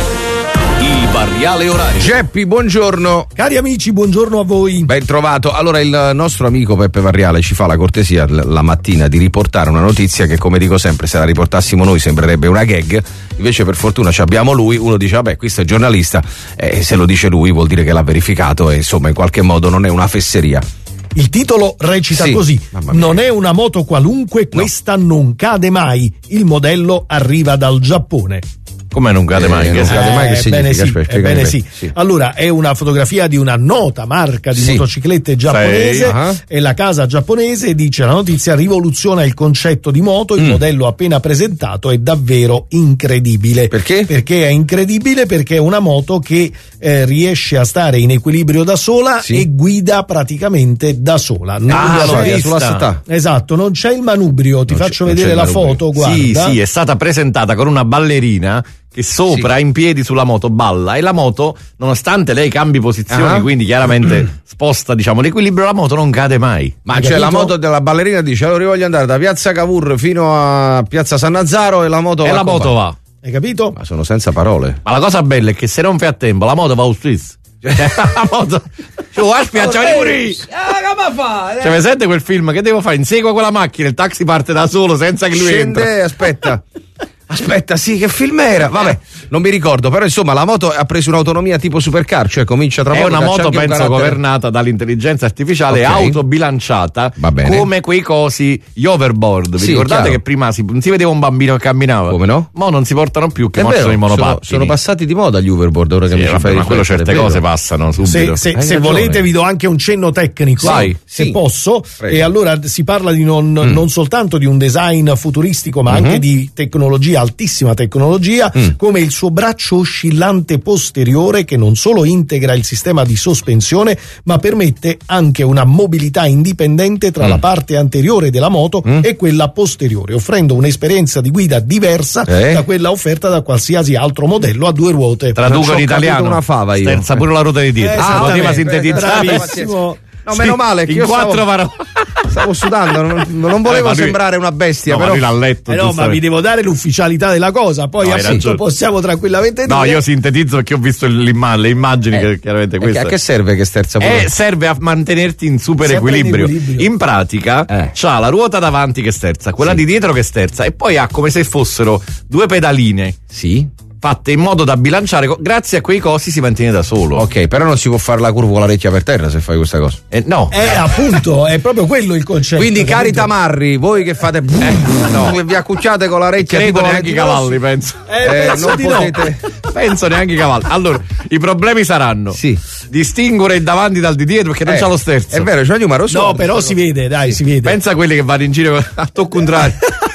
il Barriale Orario. Geppi, buongiorno. Cari amici, buongiorno a voi. Ben trovato. Allora, il nostro amico Peppe Varriale ci fa la cortesia l- la mattina di riportare una notizia che, come dico sempre, se la riportassimo noi sembrerebbe una gag. Invece, per fortuna, ci abbiamo lui. Uno dice, vabbè, questo è giornalista, e se lo dice lui vuol dire che l'ha verificato e insomma, in qualche modo non è una fesseria. Il titolo recita Sì, così: mamma mia. non è una moto qualunque, questa non cade mai. Il modello arriva dal Giappone. Come non cade mai? Eh, Che non se- cade mai, che Eh, significa? Bene sì, Aspetta, eh, spiegami bene bene. sì. Allora, è una fotografia di una nota marca di Sì. motociclette giapponese, Sì, ah. e la casa giapponese, dice la notizia, rivoluziona il concetto di moto. Il Mm. modello appena presentato è davvero incredibile. Perché? Perché è incredibile perché è una moto che eh, riesce a stare in equilibrio da sola Sì. e guida praticamente da sola. Non Ah, c'è- l'ho vista. Sulla statà. Esatto, non c'è il manubrio. Ti Non faccio c'è- non vedere c'è la il manubrio. foto, guarda. Sì, sì, è stata presentata con una ballerina che sopra, Sì. in piedi sulla moto, balla, e la moto, nonostante lei cambi posizioni, Ah. quindi chiaramente sposta, diciamo, l'equilibrio, la moto non cade mai. Ma Hai c'è la capito? moto della ballerina, dice allora io voglio andare da Piazza Cavour fino a Piazza San Nazzaro e la moto E va la con moto me. va. Hai capito? Ma sono senza parole. Ma la cosa bella è che se non fai a tempo, la moto va a stesso. Cioè, la moto. Cioè, va a spiaggiare pure. come fa? Cioè, mi sente quel film? Che devo fare? Insegua quella macchina, il taxi parte da solo senza che lui Scende, entra. aspetta. Aspetta, sì, che film era? Vabbè, non mi ricordo, però insomma la moto ha preso un'autonomia tipo supercar, cioè comincia tra È poco una che c'è moto, anche un penso, carattere- governata dall'intelligenza artificiale, Ok. autobilanciata, Va bene. come quei cosi, gli overboard. Vi Sì, ricordate chiaro. che prima si, si vedeva un bambino che camminava? Come no? Mo non si portano più, che È mo vero, sono i sono, monopattini. sono passati di moda gli overboard, ora che Sì, mi ci vabbè, fai ma quello riflettere, certe è vero. cose passano Se, subito. se- Hai se ragione. volete vi do anche un cenno tecnico, Vai, se sì. posso. Prego. E allora si parla di non, Mm. non soltanto di un design futuristico, ma Mhm. anche di tecnologia, altissima tecnologia, Mm. come il suo braccio oscillante posteriore, che non solo integra il sistema di sospensione, ma permette anche una mobilità indipendente tra Mm. la parte anteriore della moto Mm. e quella posteriore, offrendo un'esperienza di guida diversa Eh? da quella offerta da qualsiasi altro modello a due ruote. Traduco Non in ci ho capito italiano. una fava io. Sterza pure la ruota di dietro. Eh, Si poteva esattamente. sintetizzare. Bravissimo. No, meno male che in io quattro stavo, parole. stavo sudando, non, non volevo Eh, ma lui- sembrare una bestia, No, ma però lui l'ha letto. Eh no, ma giustamente. vi devo dare l'ufficialità della cosa, poi No, hai appunto ragione. possiamo tranquillamente dire. No, io sintetizzo perché ho visto l'imma- le immagini, che chiaramente Eh, questa a che serve che sterza pure? Eh, serve a mantenerti in super Sempre in equilibrio. equilibrio. In pratica Eh. c'ha la ruota davanti che sterza, quella Sì. di dietro che sterza, e poi ha come se fossero due pedaline Sì. fatte in modo da bilanciare. co- Grazie a quei cosi si mantiene da solo. Ok, però non si può fare la curva con la orecchia per terra se fai questa cosa. Eh, no. Eh, appunto, è proprio quello il concetto. Quindi, cari capito? tamarri, voi che fate no. che vi accucciate con la orecchia Credo tipo neanche i Valentino cavalli, Rossi, penso. Eh, eh, penso non di no. potete. Penso neanche i cavalli. Allora, i problemi saranno Sì. distinguere il davanti dal di dietro, perché non Eh, c'ha lo sterzo. È vero, c'è il numero No, però si vede, dai, si vede. Pensa a quelli che vanno in giro a tocco contrario.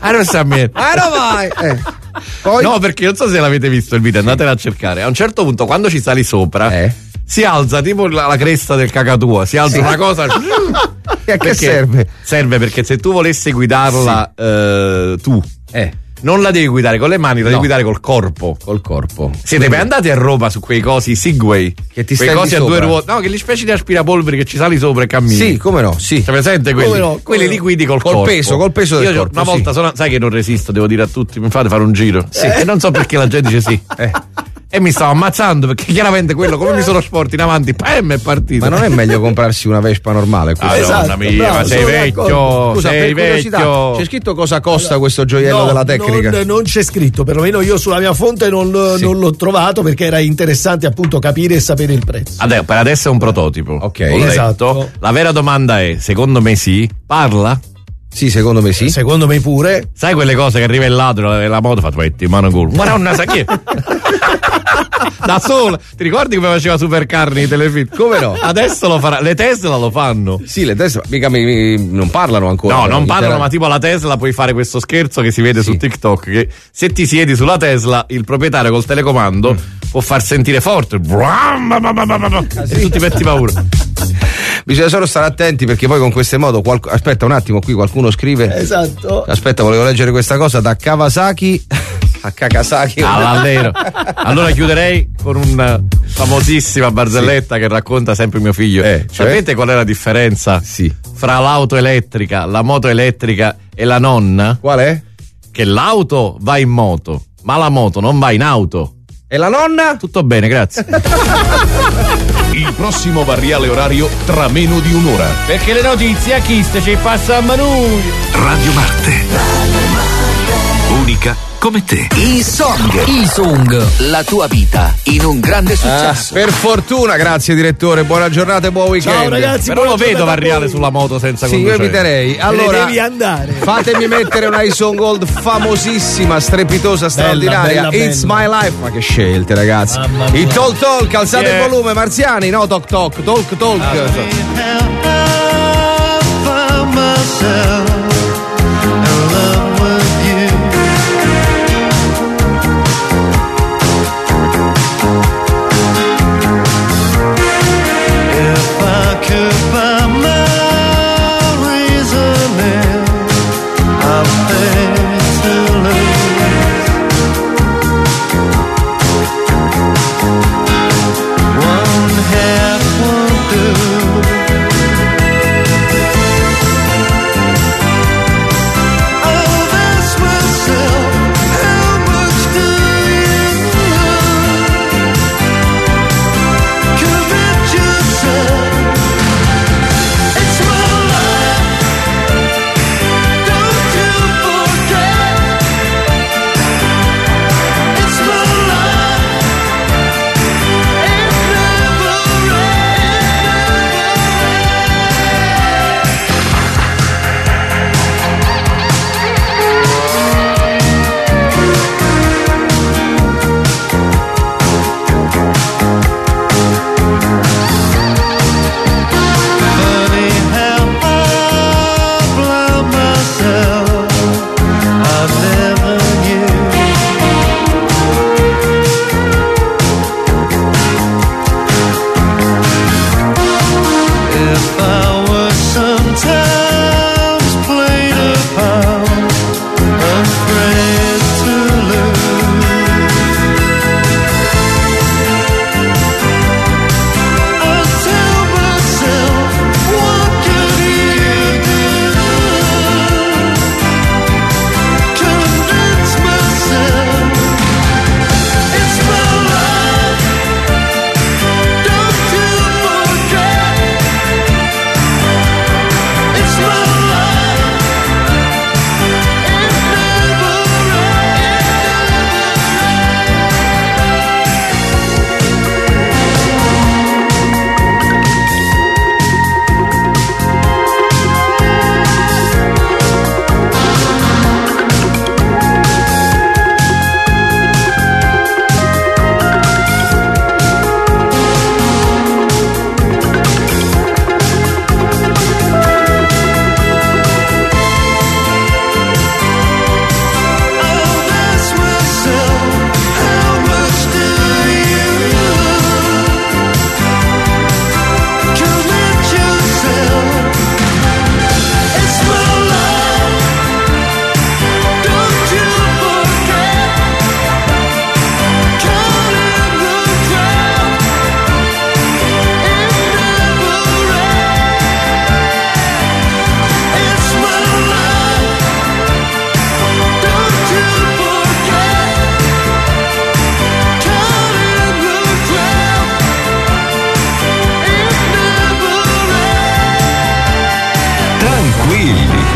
Ah, non sa me. Ah, no, vai. Eh. Poi? No, perché non so se l'avete visto il video, andatela a cercare. A un certo punto, quando ci sali sopra, eh. si alza tipo la, la cresta del cacatua, si alza sì. una cosa. E a che serve? Serve perché se tu volessi guidarla sì. eh, tu, eh. non la devi guidare con le mani, la no. devi guidare col corpo. Col corpo. Siete mai andati a Roma su quei cosi Segway? Che ti quei cosi a due ruote? No, che li specie di aspirapolveri che ci sali sopra e cammini. Sì, come no? Sì. C'è presente quelli? Come no, come quelli no. li guidi col, col corpo. peso, col peso del Io corpo. Una volta sì. sono, sai che non resisto, devo dire a tutti, mi fate fare un giro. Sì. E non so perché la gente dice sì. Eh. E mi stavo ammazzando perché chiaramente quello, come mi sono sporti in avanti, pam, è partito. Ma non è meglio comprarsi una Vespa normale? Madonna esatto, mia, bravo, ma sei vecchio. Scusa, sei per vecchio. C'è scritto cosa costa allora, questo gioiello no, della tecnica? Non, non c'è scritto, perlomeno io sulla mia fonte non, sì. non l'ho trovato perché era interessante appunto capire e sapere il prezzo. Adesso, per adesso è un prototipo. Ok, esatto. La vera domanda è, secondo me sì, parla? Sì, secondo me sì. Secondo me pure. Sai quelle cose che arriva il ladro e la moto fa metti mano in culo. Madonna, sa chi è? Da sola. Ti ricordi come faceva Supercar nei telefilm? Come no? Adesso lo farà. Le Tesla lo fanno. Sì, le Tesla mica mi, mi, non parlano ancora. No, non parlano, ma tipo la Tesla puoi fare questo scherzo che si vede sì. su TikTok, che se ti siedi sulla Tesla, il proprietario col telecomando mm. può far sentire forte. Ah, sì. E tu ti metti paura. Bisogna solo stare attenti perché poi con queste moto qualc... aspetta un attimo, qui qualcuno scrive. Esatto. Aspetta, volevo leggere questa cosa da Kawasaki a Kakasaki. Ah, vero. Allora chiuderei con una famosissima barzelletta sì. che racconta sempre mio figlio. Eh, cioè? Sapete qual è la differenza sì. fra l'auto elettrica, la moto elettrica e la nonna? Qual è? Che l'auto va in moto, ma la moto non va in auto. E la nonna? Tutto bene, grazie. Il prossimo variale orario tra meno di un'ora. Perché le notizie a chi ci passano noi. Radio Marte. Unica come te. E-Song. E-Song. La tua vita in un grande successo. Ah, per fortuna, grazie direttore, buona giornata e buon weekend. Ciao ragazzi, però lo vedo variare sulla moto senza sì, conducere. Io eviterei. Allora, devi andare. Fatemi mettere una E-Song Gold famosissima, strepitosa, straordinaria. Bella, It's bella. My Life. Ma che scelte, ragazzi. Il Talk Talk, alzate yeah. il volume, Marziani, no Talk Talk, Talk Talk. Ah, One half won't do.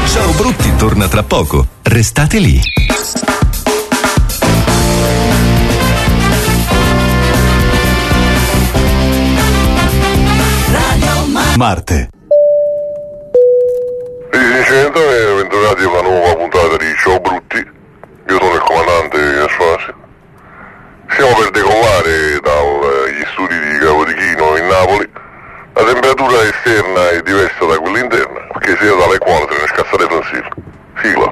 Ciao Brutti torna tra poco. Restate lì. Marte. Sì, Vincenzo, e bentornati a una nuova puntata di Ciao Brutti. Io sono il comandante Asfasi. Stiamo per decollare dagli studi di Capodichino in Napoli. La temperatura esterna è diversa da quella interna, perché sia dalle quali se ne scassate francile. Sigla.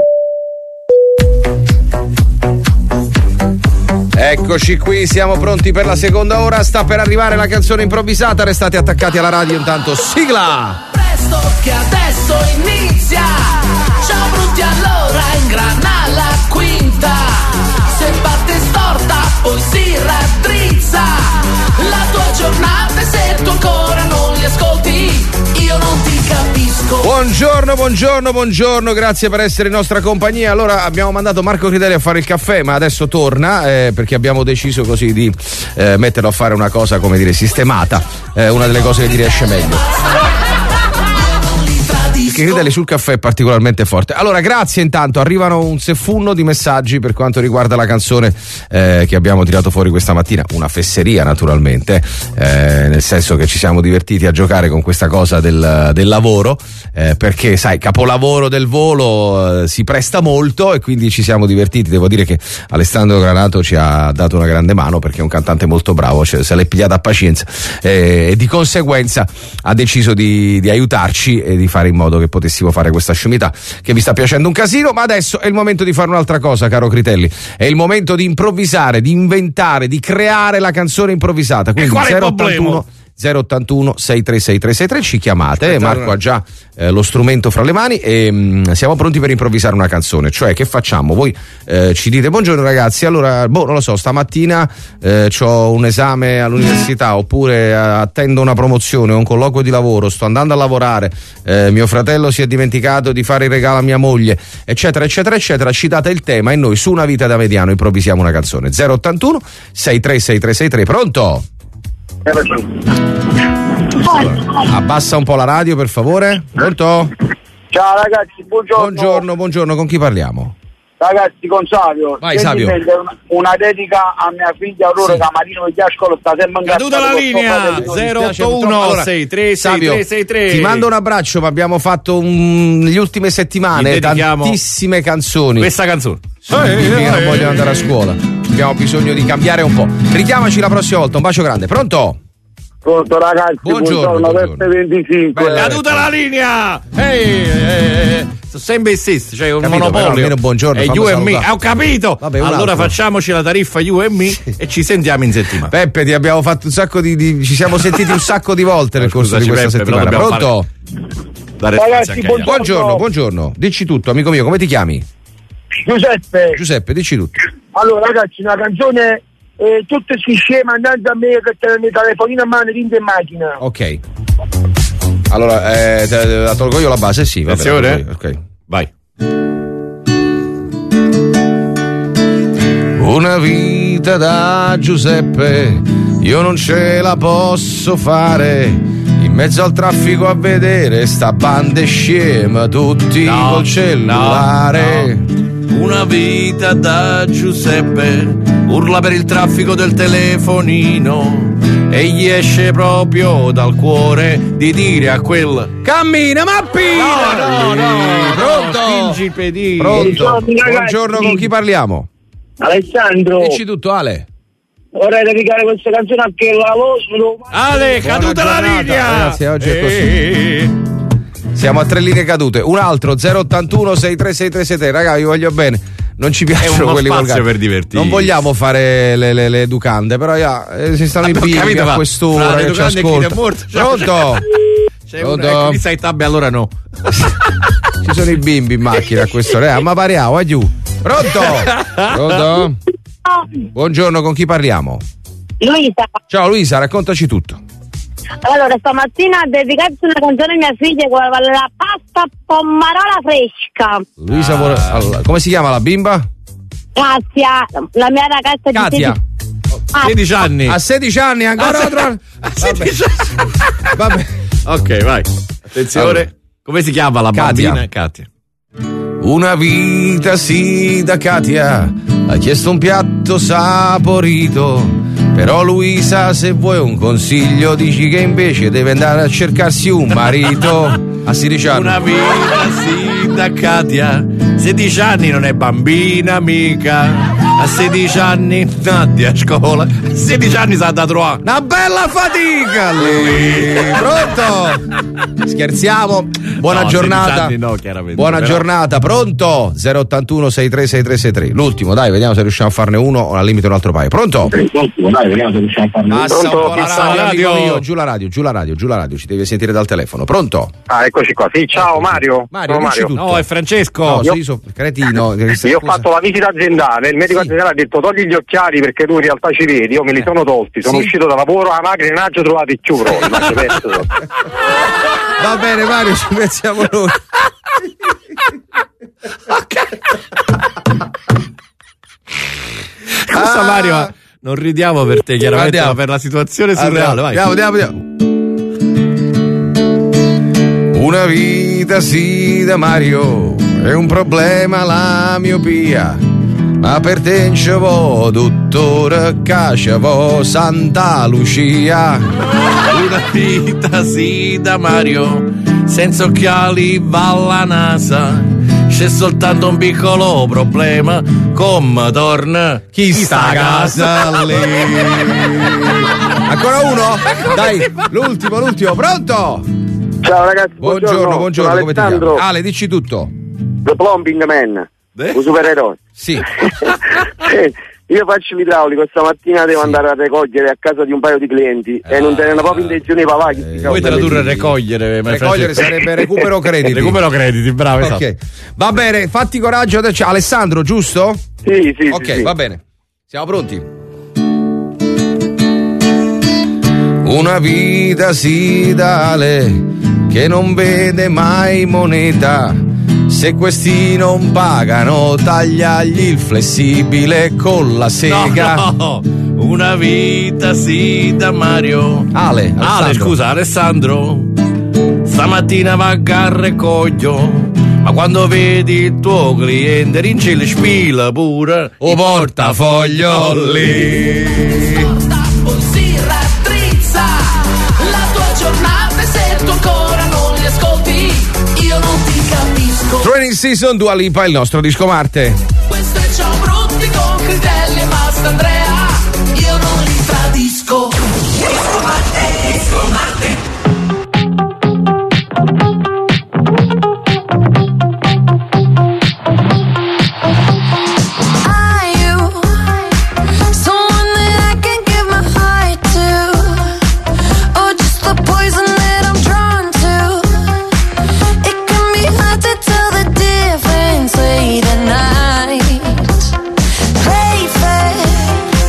Eccoci qui, siamo pronti per la seconda ora, sta per arrivare la canzone improvvisata, restate attaccati alla radio intanto, sigla! Presto che adesso inizia, ciao Brutti allora ingrana la quinta, se parte storta poi si raddrizza, la tua giornata e se tu ancora non li ascolti, io non ti capisco. Buongiorno, buongiorno, buongiorno, grazie per essere in nostra compagnia. Allora abbiamo mandato Marco Critelli a fare il caffè, ma adesso torna eh, perché abbiamo deciso così di eh, metterlo a fare una cosa, come dire, sistemata, eh, una delle cose che gli riesce meglio. Perché Critelli sul caffè è particolarmente forte. Allora, grazie intanto, arrivano un seffunno di messaggi per quanto riguarda la canzone eh, che abbiamo tirato fuori questa mattina, una fesseria naturalmente, eh, nel senso che ci siamo divertiti a giocare con questa cosa del, del lavoro, eh, perché sai, capolavoro del volo eh, si presta molto e quindi ci siamo divertiti. Devo dire che Alessandro Granato ci ha dato una grande mano perché è un cantante molto bravo, cioè, se l'è pigliata a pazienza eh, e di conseguenza ha deciso di, di aiutarci e di fare in modo che potessimo fare questa scemità che mi sta piacendo un casino. Ma adesso è il momento di fare un'altra cosa, caro Critelli, è il momento di improvvisare, di inventare, di creare la canzone improvvisata. Quindi zero ottantuno zero ottantuno sei tre sei tre sei tre ci chiamate. Aspetta, Marco no. ha già eh, lo strumento fra le mani e mh, siamo pronti per improvvisare una canzone. Cioè, che facciamo? Voi eh, ci dite buongiorno ragazzi, allora boh non lo so, stamattina eh, ho un esame all'università oppure eh, attendo una promozione o un colloquio di lavoro, sto andando a lavorare, eh, mio fratello si è dimenticato di fare il regalo a mia moglie, eccetera eccetera eccetera. Ci date il tema e noi su Una vita da mediano improvvisiamo una canzone. Zero ottantuno sei tre sei tre sei tre. Pronto? Abbassa un po' la radio per favore. Pronto? Ciao ragazzi, buongiorno. Buongiorno, buongiorno, con chi parliamo? Ragazzi, con Savio. Vai Savio. Una, una dedica a mia figlia Aurora, che Marino di Ascolo sta sempre caduta la linea. Zero otto uno sei tre sei tre sei tre. Ti mando un abbraccio, ma abbiamo fatto un, negli ultime settimane tantissime canzoni. Questa canzone. Sì, che non vogliono andare a scuola. Abbiamo bisogno di cambiare un po'. Richiamaci la prossima volta, un bacio grande. Pronto? Pronto ragazzi, buongiorno, buongiorno, venticinque. Beh, caduta la linea! Ehi, hey, hey, sempre esiste, cioè un capito, monopolio. Almeno buongiorno. E you and me, ho capito! Vabbè, allora altro. facciamoci la tariffa you and me e ci sentiamo in settimana. Peppe, ti abbiamo fatto un sacco di, di ci siamo sentiti un sacco di volte nel corso di questa Peppe, settimana. Pronto? Ragazzi, buongiorno. buongiorno, buongiorno. Dici tutto, amico mio, come ti chiami? Giuseppe. Giuseppe, dici tutto. Allora ragazzi, una canzone eh, tutte si scema andando a me che te il telefonino a mano vinto in macchina. Ok. Allora, eh, te, la tolgo io la base, sì, va bene. Ok, vai. Una vita da Giuseppe, io non ce la posso fare. In mezzo al traffico a vedere sta banda scema, tutti no, col cellulare. No, no. Una vita da Giuseppe, urla per il traffico del telefonino e gli esce proprio dal cuore di dire a quel cammina mappina. No, no, no, pronto? Spingi il pedino. Pronto? Buongiorno, con chi parliamo? Alessandro. Dici tutto, Ale. Vorrei dedicare questa canzone a che la voce. Ale, caduta la linea. Ragazzi, oggi è così. Siamo a tre linee cadute. Un altro zero ottantuno sei tre sei tre sei tre. Raga, vi voglio bene. Non ci piacciono quelli volgari. Per divertirsi. Non vogliamo fare le, le, le educande, però ja, eh, si stanno ah, in bimbi a quest'ora che ci ascolta. Morto, Pronto? C'è Pronto? Una, ecco, sai tabbe, allora no. Ci sono i bimbi in macchina a quest'ora. Eh, ma pariamo, a giù. Pronto? Pronto? Buongiorno, con chi parliamo? Luisa. Ciao Luisa, raccontaci tutto. Allora, stamattina ho dedicato una canzone a mia figlia con la pasta pommarola fresca. Luisa, ah. vuole, allora, come si chiama la bimba? Katia, la mia ragazza Katia. di sedici sedici anni. A sedici anni ancora? A sedici anni. Vabbè. Ok, vai. Attenzione. Allora, Come si chiama la Katia. bambina? Katia. Una vita sì da Katia, ha chiesto un piatto saporito, però Luisa, se vuoi un consiglio, dici che invece deve andare a cercarsi un marito. A sedici anni. Una vita sì da Katia, sedici anni non è bambina mica. A sedici anni Nadia a scuola, a sedici anni sa da trovare una bella fatica lì. Pronto? Scherziamo. Buona no, giornata. No, chiaramente, buona però. giornata. Pronto? zero ottantuno sessantatré sessantatré sessantatré. L'ultimo, dai, vediamo se riusciamo a farne uno o al limite un altro paio. Pronto? L'ultimo, dai, vediamo se riusciamo a farne uno. Passa Pronto? un po' la Passa radio, la radio. amico mio. Giù la radio, giù la radio, giù la radio. Ci devi sentire dal telefono. Pronto? Ah, eccoci qua. Sì, ciao Mario. Mario, Sono dici Mario. tutto. No, è Francesco. No, Io- io sono cretino. Io ho fatto la visita aziendale, il medico aziendale ha detto togli gli occhiali perché tu in realtà ci vedi, io me li sono tolti, sono Sì. uscito da lavoro, a macchina ho trovato il ciuro, rimasto perso. Va bene, Mario, ci pensiamo noi. Scusa Ah. Mario, non ridiamo per te, chiaramente, Andiamo. ma per la situazione surreale. Vai. Andiamo, andiamo, andiamo. Una vita sì da Mario, è un problema la miopia, ma per te non ci vo, dottore Cacciavo Santa Lucia. Una vita sì da Mario, senza occhiali va alla NASA. C'è soltanto un piccolo problema, come torna Chi sta a casa lì? Ancora uno? Dai, l'ultimo, l'ultimo, pronto? Ciao ragazzi, Buongiorno, buongiorno, sono come ti Alessandro, chiami? Ale, dici tutto. The Plumbing Man, un supereroe. Sì. Io faccio l'idraulico, stamattina devo andare a recogliere a casa di un paio di clienti e non tenendo proprio intenzione di pavaghi. Puoi tradurre a recogliere. ma Recogliere Francesco- sarebbe recupero crediti. Recupero crediti, bravo. esatto. Ok, va bene, fatti coraggio. Adesso Alessandro, giusto? Sì, sì. Ok, sì, sì. va bene. Siamo pronti. Una vita sì dale che non vede mai moneta. Se questi non pagano, tagliagli il flessibile con la sega. No, no. Una vita sì da Mario. Ale, Ale, Alessandro. scusa, Alessandro. Stamattina va a recoglio. Ma quando vedi il tuo cliente, rinci le spila pure o portafoglio lì. Poi si raddrizza la tua giornata e se tu ancora non li ascolti io non ti capisco. Training Season, Dua Lipa, il nostro disco Marte. Questo è ciao brutti con Critelli e Masta Andrea, io non li tradisco. Disco Marte, disco Marte. Play fair.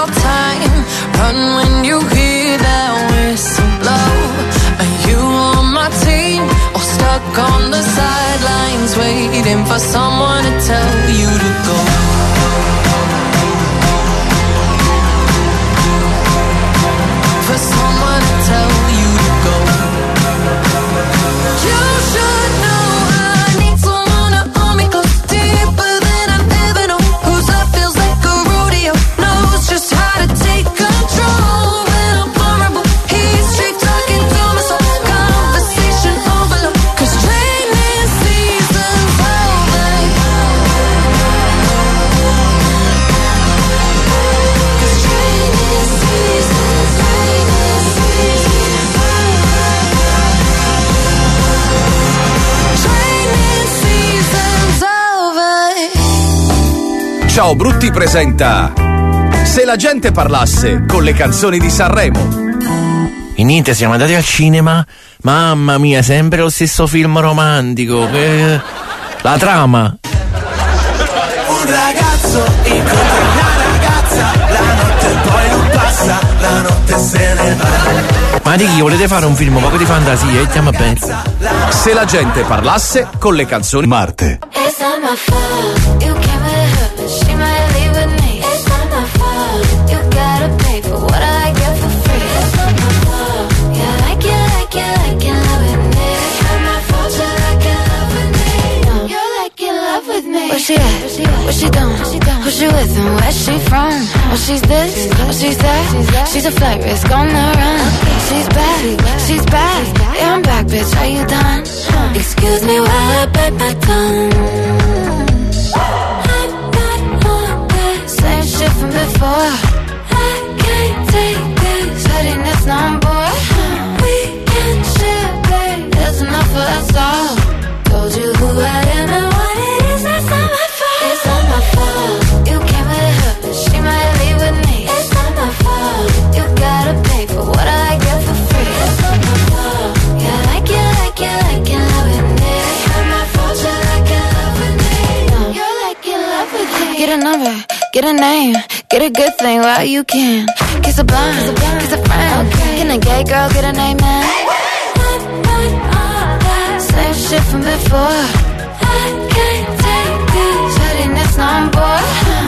your time. Run when you hear that whistle blow. Are you on my team or stuck on the sidelines waiting for someone to tell you to go? For someone to tell you to go. You should know I need someone to hold me close, deeper than I've ever known. Whose love feels like a rodeo, knows just how to take control. When I'm vulnerable, he's straight talking to my soul. Conversation overload, 'cause training season's over. 'Cause training season's, training season's Training season's over. Ciao Brutti presenta Se la gente parlasse con le canzoni di Sanremo. E niente, siamo andati al cinema. Mamma mia, sempre lo stesso film romantico. Eh, la trama. Un ragazzo incontra una ragazza, la notte poi non passa, la notte se ne va. Ma di chi volete fare un film poco di fantasia? E stiamo bene. Se la gente parlasse con le canzoni Marte. It's not my fault. You came with her, but she might leave with me. It's not my fault. You gotta pay for what I get for free. It's not my fault. Yeah, like you, like you, like you love with me. It's not my fault. You like you love with me. No, you're like you love with me. Where she at? What she doing? Who she with and where she from? Oh, she's this, oh, she's that. She's a flight risk on the run. She's back, she's back. Yeah, I'm back, bitch. Are you done? Excuse me while I bite my tongue. I'm not on that same shit from before. I can't take this headiness no more. We can share, babe. There's enough for us all. Told you who I am and what it is. That's not my fault. It's not my fault. You came with her, but she might leave with me. It's not my fault. You gotta pay for what I get for free. It's not my fault. Yeah, like you, like you, like you love with me. It's not my fault. You like you love with me. No, you're like you love with me. Get a number, get a name, get a good thing while you can. Kiss a blind, kiss a friend. Can a gay girl get a name man? Same shit from before. I can't take this headiness no more.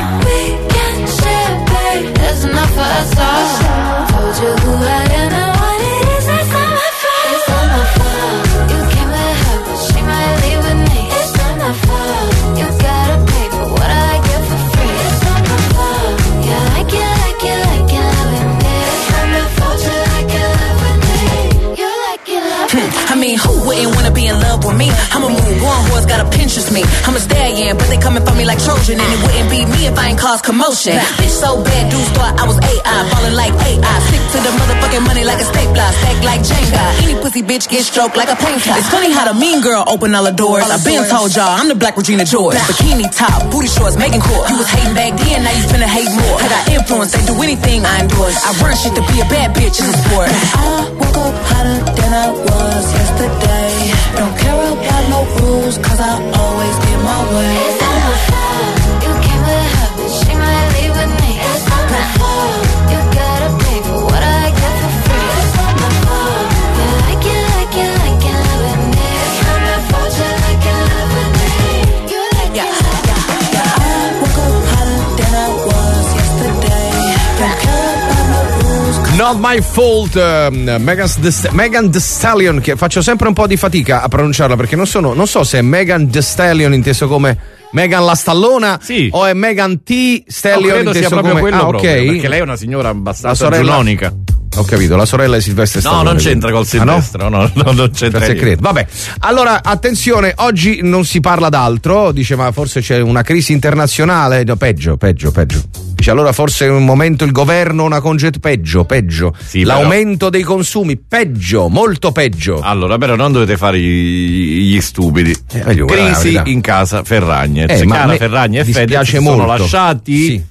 We can share, babe. There's enough for us all. Told you who I am and what it is. That's not my fault. It's not my fault. You came with her, but she might leave with me. It's not my fault. You gotta pay for what I get for free. It's not my fault. Yeah, like you, like you, like you love with me. It's not my fault. You like you love with me. You like you love with me. I mean, who wouldn't wanna be in love with me? I'ma move on, who's gotta Pinterest me. I'm a stallion, but they coming for me like Trojan. And it wouldn't be me if I ain't cause commotion. Bitch so bad, dudes thought I was A I, ballin' like A I. Stick to the motherfucking money like a stapler, stack like Jenga. Any pussy bitch get stroked like a painter. It's funny how the mean girl open all the doors. I been told y'all, I'm the Black Regina George. Bikini top, booty shorts, making court. You was hating back then, now you finna hate more. I got influence, they do anything I endorse. I run shit to be a bad bitch in the sport. I woke up hotter than I was yesterday. Don't care about no rules, cause I always get my way. It's not my fault. You came with her, but she might leave with me. It's not my fault. You gotta pay for what I get for free. It's not my fault. Yeah, like you, like you, like you love with me. It's not my fault. You like you love with me. You like you, like you. I woke up hotter than I was yesterday. Don't care about no rules. Not my fault, uh, Megan, the, Megan Thee Stallion, che faccio sempre un po' di fatica a pronunciarla perché non, sono, non so se è Megan Thee Stallion inteso come Megan la stallona, sì, o è Megan T. Stallion, no, credo inteso sia proprio come quello, ah, proprio, ok, perché lei è una signora abbastanza sorella... giunonica. Ho capito, la sorella di Silvestre Stallone. No, non c'entra col Silvestre, ah, no? no, no, non c'entra. Segreto. Vabbè, allora attenzione, oggi non si parla d'altro, dice ma forse c'è una crisi internazionale, no, peggio, peggio, peggio. Dice allora forse è un momento il governo una conget peggio, peggio. Sì, l'aumento però... dei consumi, peggio, molto peggio. Allora, però non dovete fare gli stupidi. Eh, meglio, crisi guarda, in casa Ferragnez. Eh, Chiara Ferragnez e Fedez dispiace si sono molto. lasciati. Sì.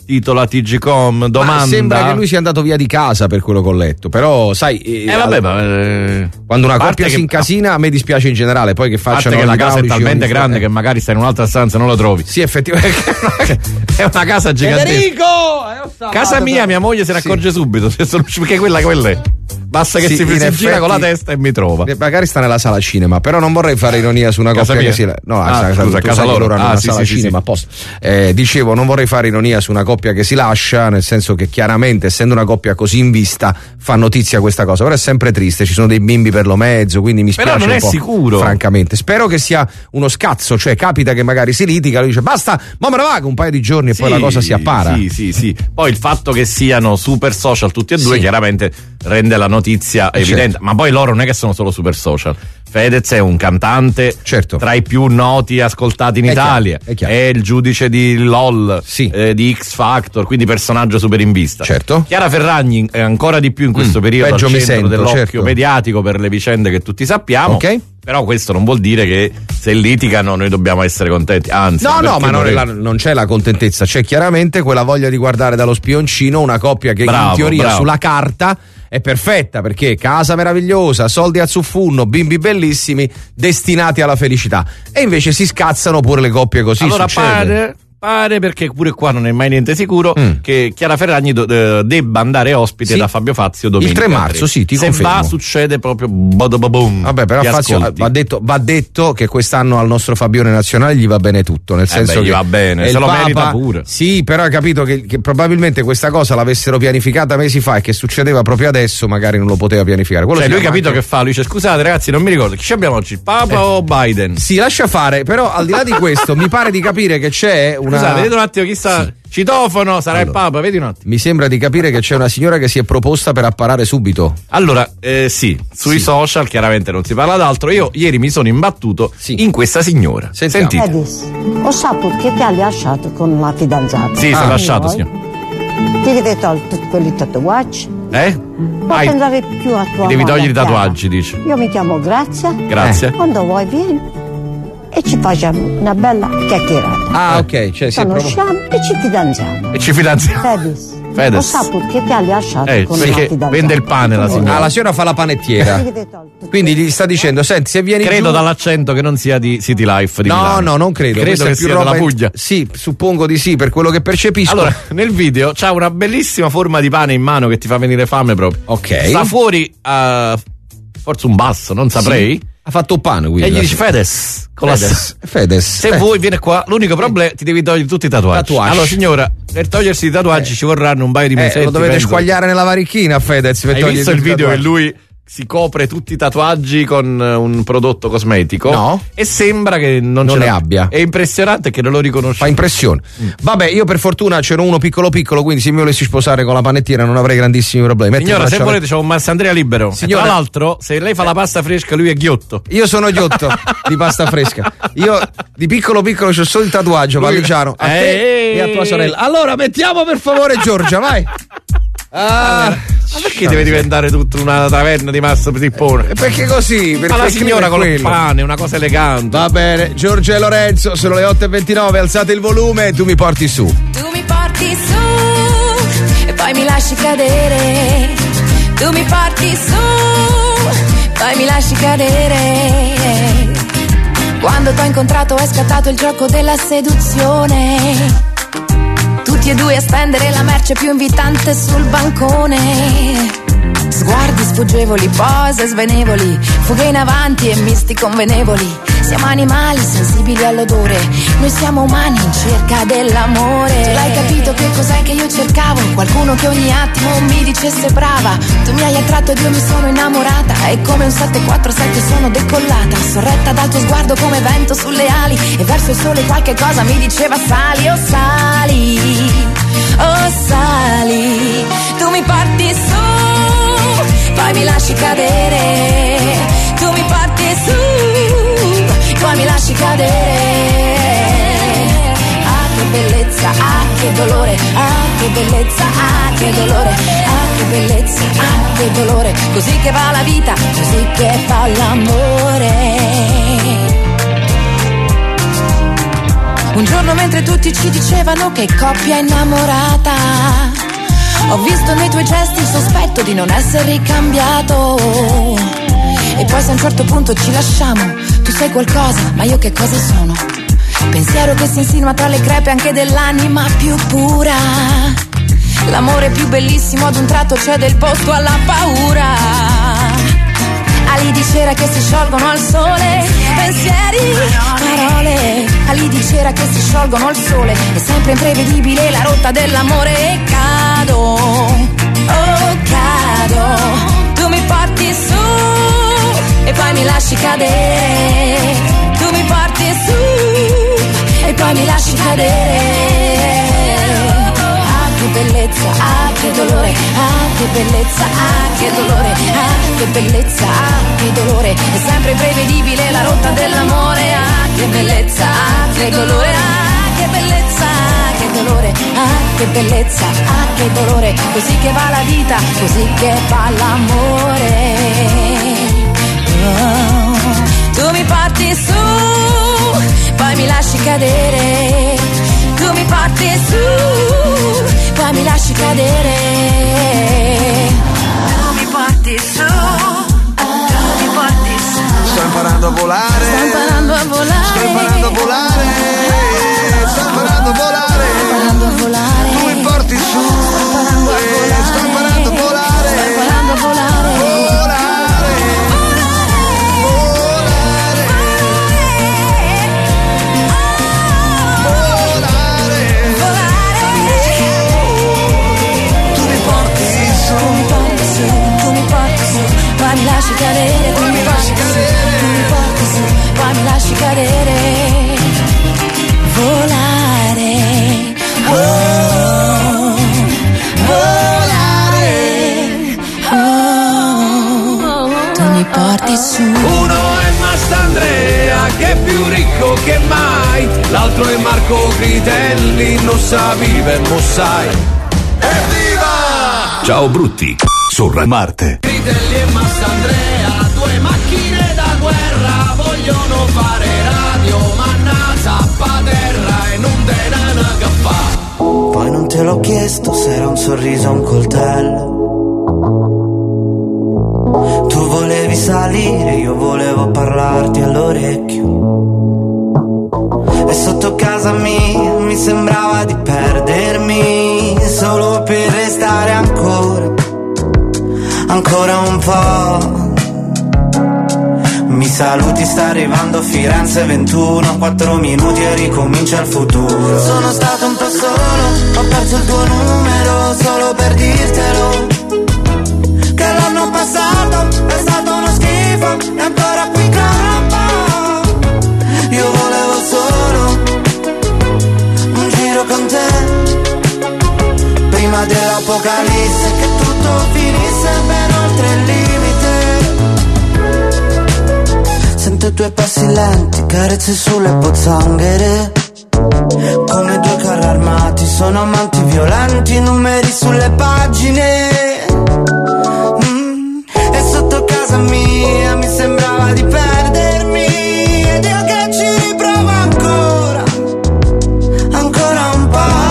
Titola T G Com, domanda. Ma sembra che lui sia andato via di casa per quello che ho letto, però sai, eh, eh vabbè, ma eh, quando una coppia si incasina a me dispiace in generale, poi che facciano che la casa è talmente ogni... grande che magari stai in un'altra stanza e non la trovi. Sì, effettivamente è una casa gigantesca. Federico! Casa mia, mia moglie se ne sì. accorge subito, perché quella quella è. Basta che sì, si, si effetti, gira con la testa e mi trova. Magari sta nella sala cinema, però non vorrei fare ironia su una casa coppia mia? che si no, ah, casa, scusa, casa loro, loro hanno ah, una sì, sala sì, cinema sì. apposta. Eh, dicevo, non vorrei fare ironia su una coppia che si lascia, nel senso che chiaramente essendo una coppia così in vista fa notizia questa cosa, però è sempre triste, ci sono dei bimbi per lo mezzo, quindi mi spiace però non un è po', sicuro, francamente. Spero che sia uno scazzo, cioè capita che magari si litiga, lui dice basta, ma me ne vado un paio di giorni sì, e poi la cosa si appara. Sì, sì, sì. Poi il fatto che siano super social tutti e due sì. chiaramente rende la notizia eh evidente, certo. ma poi loro non è che sono solo super social. Fedez è un cantante certo. tra i più noti e ascoltati in è Italia, chiaro, è, chiaro. è il giudice di LOL, sì. eh, di X Factor, quindi personaggio super in vista. Certo. Chiara Ferragni è ancora di più in questo mm, periodo al centro sento, dell'occhio certo. mediatico per le vicende che tutti sappiamo. Ok. Però questo non vuol dire che se litigano noi dobbiamo essere contenti, anzi. No, no, ma non, vorrei... la, non c'è la contentezza, c'è chiaramente quella voglia di guardare dallo spioncino una coppia che bravo, in teoria bravo. sulla carta è perfetta, perché casa meravigliosa, soldi a zuffunno, bimbi bellissimi, destinati alla felicità. E invece si scazzano pure le coppie così. Allora succede. pare... Pare, perché pure qua non è mai niente sicuro, mm. che Chiara Ferragni do, eh, debba andare ospite sì. da Fabio Fazio domenica. Il tre marzo, sì, ti Se confermo. va succede proprio boom. Vabbè, però Fazio, va, detto, va detto che quest'anno al nostro Fabione Nazionale gli va bene tutto, nel senso eh beh, che gli va bene, se lo Papa, merita pure. Sì, però hai capito che, che probabilmente questa cosa l'avessero pianificata mesi fa e che succedeva proprio adesso, magari non lo poteva pianificare. Quello cioè lui capito anche... che fa? Lui dice scusate ragazzi, non mi ricordo chi ci abbiamo oggi, il Papa eh. o Biden? Sì, lascia fare, però al di là di questo mi pare di capire che c'è una... Scusate, vedete un attimo chi sta... Sì. Citofono, sarà allora, il Papa, vedi un attimo. Mi sembra di capire che c'è una signora che si è proposta per apparare subito. Allora, eh, sì, sui sì. social chiaramente non si parla d'altro. Io ieri mi sono imbattuto sì. in questa signora. Sentiamo. Sentite. Edis, ho saputo che ti ha lasciato con la fidanzata. Sì, ah, si è lasciato, signor. Ti devi togliere tutti quelli tatuaggi. Eh? Non Vai. pensare più a tua Ti devi togliere i Chiara. tatuaggi, dice. Io mi chiamo Grazia. Grazie. Eh. Quando vuoi vieni e ci facciamo una bella chiacchierata. Ah, ok. Cioè, conosciamo e ci fidanziamo. E ci fidanziamo. Fedez. Fedez. Ho saputo che ti ha lasciato eh, con perché la fidanzata. vende il pane la signora. Ah, la signora fa la panettiera. Quindi gli sta dicendo, senti, se vieni credo giù... dall'accento che non sia di City Life di No, Milano. no, non credo. Credo che è più sia roba della Puglia. In... Sì, suppongo di sì, per quello che percepisco. Allora, nel video c'ha una bellissima forma di pane in mano che ti fa venire fame proprio. Ok. Sta fuori a forse un basso, non saprei. Sì. Ha fatto un pane, e gli dice Fedez, con Fedez, la... Fedez. Se eh. vuoi viene qua, l'unico problema ti devi togliere tutti i tatuaggi. Tatuaggi. Allora signora, per togliersi i tatuaggi eh. ci vorranno un paio di mesi. Eh, lo dovete penso. squagliare nella varichina, Fedez. Per Hai visto il video che lui si copre tutti i tatuaggi con un prodotto cosmetico? No. E sembra che non, non ce ne abbia. È impressionante che non lo riconosce. Fa impressione. Mm. Vabbè, io per fortuna c'ero uno piccolo piccolo, quindi se mi volessi sposare con la panettiera non avrei grandissimi problemi. Metti Signora, se volete c'è un Massandrea libero. Signora... Tra l'altro, se lei fa la pasta fresca, lui è ghiotto. Io sono ghiotto di pasta fresca. Io di piccolo piccolo c'ho solo il tatuaggio, Valligiano, a te Eeeh. e a tua sorella. Allora, mettiamo per favore Giorgia, vai. Ah, ma perché deve diventare tutta una taverna di Massa Pitippone? Perché così? Perché ma la signora con il quello. pane, una cosa elegante. Va bene, Giorgia e Lorenzo, sono le otto e ventinove, alzate il volume e tu mi porti su. Tu mi porti su e poi mi lasci cadere. Tu mi porti su, poi mi lasci cadere. Quando t'ho incontrato è scattato il gioco della seduzione. Tutti e due a spendere la merce più invitante sul bancone. Sguardi sfuggevoli, pose svenevoli, fughe in avanti e misti convenevoli. Siamo animali sensibili all'odore, noi siamo umani in cerca dell'amore. Tu l'hai capito che cos'è che io cercavo? Qualcuno che ogni attimo mi dicesse brava. Tu mi hai attratto ed io mi sono innamorata. E come un sette quattro sette sono decollata, sorretta dal tuo sguardo come vento sulle ali. E verso il sole qualche cosa mi diceva sali, oh sali, oh sali. Tu mi porti su, poi mi lasci cadere. Tu mi porti su, poi mi lasci cadere. Ah che bellezza, ah che dolore, ah che bellezza, ah che dolore, ah che bellezza, ah che dolore. Così che va la vita, così che va l'amore. Un giorno mentre tutti ci dicevano che coppia innamorata, ho visto nei tuoi gesti il sospetto di non essere ricambiato. E poi se a un certo punto ci lasciamo, tu sei qualcosa, ma io che cosa sono? Pensiero che si insinua tra le crepe anche dell'anima più pura. L'amore più bellissimo ad un tratto cede il posto alla paura. Ali di cera che si sciolgono al sole, pensieri, parole. Ali di cera che si sciolgono al sole, è sempre imprevedibile la rotta dell'amore. E cado, oh cado, tu mi porti su e poi mi lasci cadere. Tu mi porti su e poi mi lasci cadere. Che bellezza, ah che dolore, ah che bellezza, ah che dolore, ah che bellezza, ah che dolore. È sempre imprevedibile la rotta dell'amore, ah che bellezza, ah che dolore, ah che bellezza, ah che dolore, ah che bellezza, ah che dolore. Così che va la vita, così che va l'amore. Oh, tu mi porti su, poi mi lasci cadere. Tu mi porti su, poi mi lasci cadere. Tu mi porti su, tu mi porti su. Sto imparando a volare. Sto imparando a volare. Sto imparando a volare. Sto imparando a volare. Sto imparando a volare. Tu mi porti su. Sto imparando a volare. Sto imparando a volare. Sto imparando a volare. Poi mi lasci cadere, tu mi porti su, tu mi porti su, poi mi lasci cadere, volare, oh, volare, oh, tu mi porti su. Uno è Mastandrea che è più ricco che mai, l'altro è Marco Critelli, non sa vive, mo sai. Evviva! Ciao brutti, su Marte. Critelli e Mastandrea, due macchine da guerra, vogliono fare radio, manna zappa terra e non te ne agaffa. Poi non te l'ho chiesto se era un sorriso o un coltello. Tu volevi salire, io volevo parlarti all'orecchio. E sotto casa mia mi sembrava di perdermi, solo per restare ancora, ancora un po'. Mi saluti, sta arrivando Firenze ventuno, quattro minuti e ricomincia il futuro. Sono stato un po' solo, ho perso il tuo numero solo per dirtelo, che l'anno passato è stato uno schifo e ancora qui campo. Io volevo solo un giro con te, prima dell'apocalisse, che tutto finisse ben oltre il limite. Sento i tuoi passi lenti, carezze sulle pozzanghere, come due carri armati, sono amanti violenti, numeri sulle pagine. Mm. E sotto casa mia mi sembrava di perdermi, ed io che ci riprovo ancora, ancora un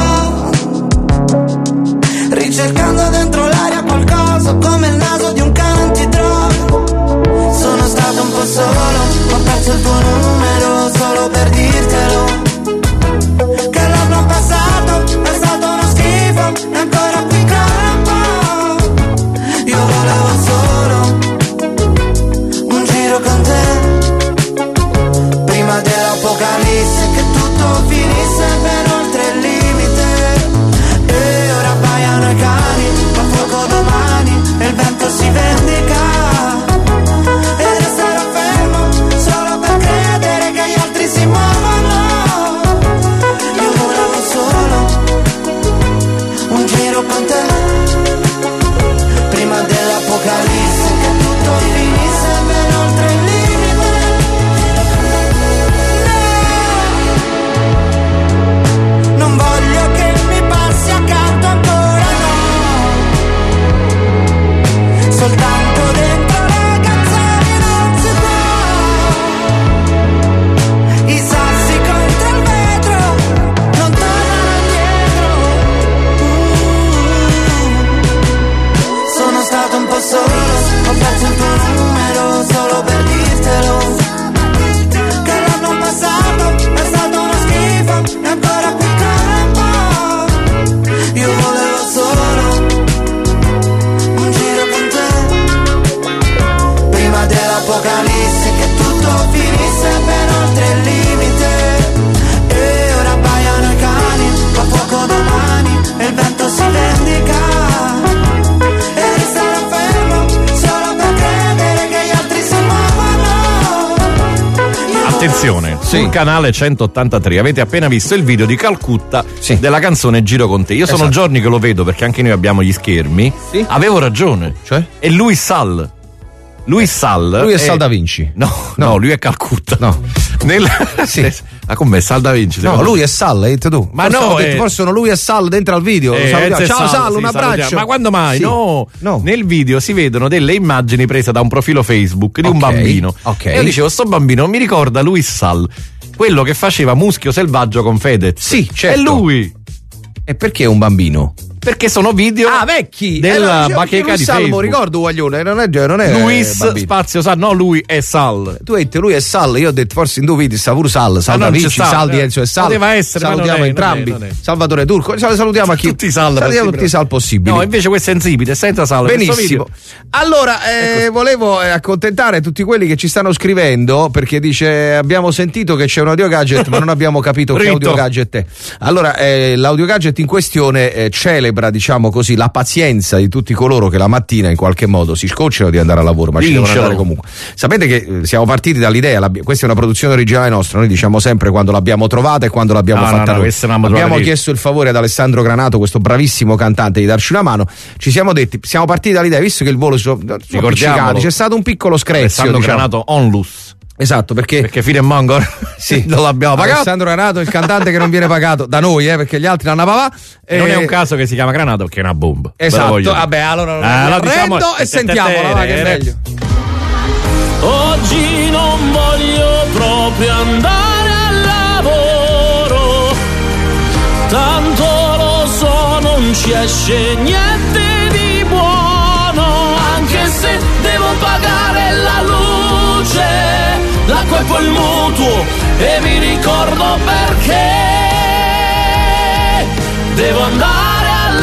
po', ricercando dentro l'aria qualcosa come il naso di un cane antidroga. Sono stato un po' solo, ho perso il tuo numero solo per dirtelo, che l'anno passato è stato uno schifo e ancora qui campo. Attenzione, Sì. sul canale centottantatré avete appena visto il video di Calcutta Sì. della canzone Giro con te. Io sono Esatto. giorni che lo vedo perché anche noi abbiamo gli schermi. Sì. Avevo ragione. Cioè? È Luis Sal. Luis Sal. Lui è Sal Da Vinci. No, no, No. lui è Calcutta. No. Nel... Sì. Ma com'è Sal Da Vinci? No, lui è Sal, hai detto tu. Ma forse no, ho detto, è- forse sono lui e Sal dentro al video. Eh, Salutiamo. Enzo e Ciao Sal, sì, un abbraccio. salutiamo. Ma quando mai? Sì. No. No. Nel video si vedono delle immagini prese da un profilo Facebook di un Ok, bambino. ok. E io dicevo, sto bambino mi ricorda Luis Sal, quello che faceva Muschio Selvaggio con Fedez. Sì, certo. È lui. E perché è un bambino? Perché sono video Ah, vecchi! della Eh, no, bacheca Luis di Sal, Facebook. mi ricordo Guaglione, non è, non è Luis bambino. spazio Sal, no, lui è Sal. Tu hai detto lui è Sal, io ho detto forse in due video sta pure Sal, Sal Ma Da non Vinci, c'è Sal, Sal di eh. Enzo e Sal. Poteva essere, ma non salutiamo è, entrambi. non è, non è. Salvatore Turco, sal- salutiamo a chi? Tutti i Sal Salutiamo possibili. tutti i Sal possibili. No, invece questo è insipide, senza Sal. questo Benissimo. video. Allora, eh, volevo eh, accontentare tutti quelli che ci stanno scrivendo perché dice abbiamo sentito che c'è un audio gadget ma non abbiamo capito che Ritto. audio gadget è. Allora, eh, l'audio gadget in questione eh, celebra, diciamo così, la pazienza di tutti coloro che la mattina in qualche modo si scocciano di andare al lavoro ma ci devono Vincelo. andare comunque. Sapete che eh, siamo partiti dall'idea, l'abbi- questa è una produzione originale nostra, noi diciamo sempre quando l'abbiamo trovata e quando l'abbiamo No, no, fatta no, noi. questa è una Abbiamo motivata di- chiesto il favore ad Alessandro Granato, questo bravissimo cantante, di darci una mano. Ci siamo detti, siamo partiti dall'idea, visto che il volo sono, sono Ricordiamolo. appiccicati, c'è stato un piccolo screzio, Alessandro diciamo. Granato Onlus. Esatto, perché, Perché fino a mo' ancora sì, non l'abbiamo pagato. Alessandro Granato, il cantante che non viene pagato da noi, eh, perché gli altri l'hanno pagato. E non è un caso che si chiama Granato perché è una bomba. Ve lo Esatto, voglio dire. vabbè, allora non Ah, mi allora diciamo- arrendo e sentiamola, va, che è meglio. Oggi non voglio proprio andare al lavoro, tanto lo so non ci esce niente di buono, anche se devo pagare la luce, l'acqua e poi il mutuo e mi ricordo perché devo andare al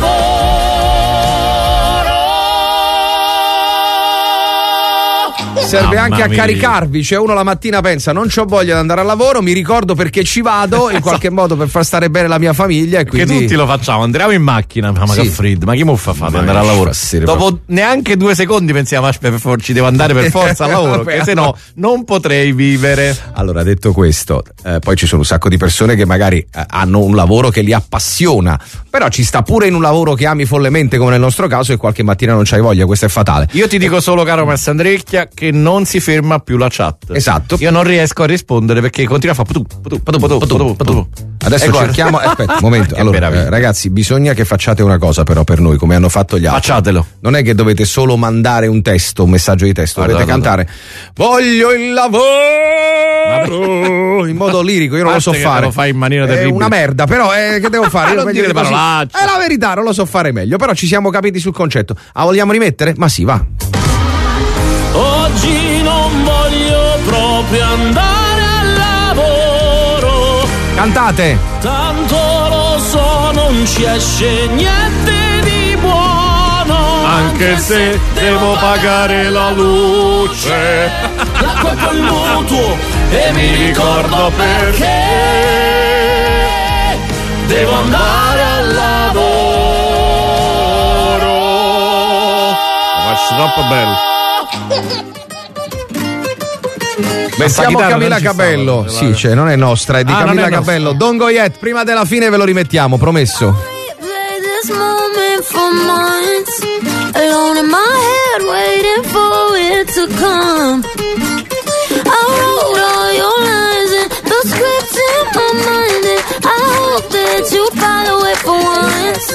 lavoro. Serve Mamma anche a mia. caricarvi, cioè uno la mattina pensa non c'ho voglia di andare al lavoro, mi ricordo perché ci vado in qualche modo per far stare bene la mia famiglia e Che quindi tutti lo facciamo, andiamo in macchina, ma Sì. che freddo, ma chi muffa fa di Ma andare al lavoro? stasera Dopo neanche due secondi pensiamo, "Ah, per for- ci devo andare per forza al lavoro, Vabbè, perché se no non potrei vivere. Allora, detto questo, eh, poi ci sono un sacco di persone che magari eh, hanno un lavoro che li appassiona, però ci sta pure in un lavoro che ami follemente come nel nostro caso e qualche mattina non c'hai voglia, questo è fatale. Io ti dico solo, caro Massandrecchia, che non si ferma più la chat. Esatto. Io non riesco a rispondere perché continua a fare patu, patu, patu, patu, patu, patu. Adesso E guarda. cerchiamo, aspetta, un momento. Che Allora, meraviglia. eh, ragazzi, bisogna che facciate una cosa però per noi, come hanno fatto gli altri. Facciatelo. Non è che dovete solo mandare un testo, un messaggio di testo, Guarda, dovete guarda. cantare "Voglio il lavoro" in modo lirico, io non lo so Parte che fare. te lo fai in maniera È terribile. una merda, però eh, che devo fare? Io Non meglio dire di così. parolacce. È la verità, non lo so fare meglio, però ci siamo capiti sul concetto. Ah, vogliamo rimettere? Ma sì, va. Oggi non voglio proprio andare al lavoro, Cantate. tanto lo so non ci esce niente di buono, Anche se devo pagare la luce, l'acqua e poi il mutuo e mi ricordo perché devo andare al lavoro. ma è troppo bello. Mettiamo chitarra Camilla non ci Cabello. stava, Sì, cioè, non è nostra, è di Ah, non Camilla è nostra. Cabello. Don't go yet, prima della fine ve lo rimettiamo, promesso. Play this moment for months, alone in my head, waiting for it to come. I wrote all your lines and the scripts in my mind, and I hope that you follow it for once.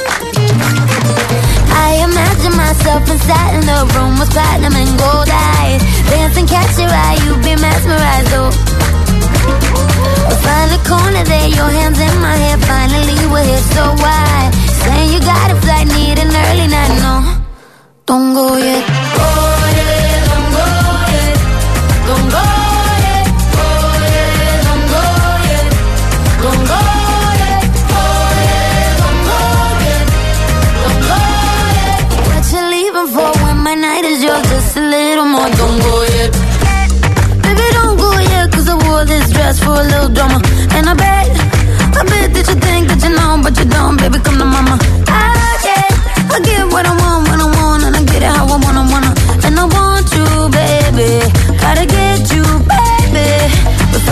I imagine myself inside in the room with platinum and gold eyes, dancing, catch your eye, you be mesmerized, oh. We find the corner there, your hands in my hair. Finally we're here, so why? Saying you got a flight, need an early night, no. Don't go yet. Oh yeah, don't go yet. Don't go yet. Oh yeah, don't go yet. Don't go yet. Oh yeah, don't go yet. Don't go yet. What you leaving for when my night is yours? Just a little more. Don't go yet. Baby, don't go yet, cause I wore this dress for a little drama. And I bet, I bet that you think that you know, but you don't, baby, come to mama. I get, I get what I want, when I want, and I get it how I wanna, wanna. And I want you, baby, gotta get you, baby. But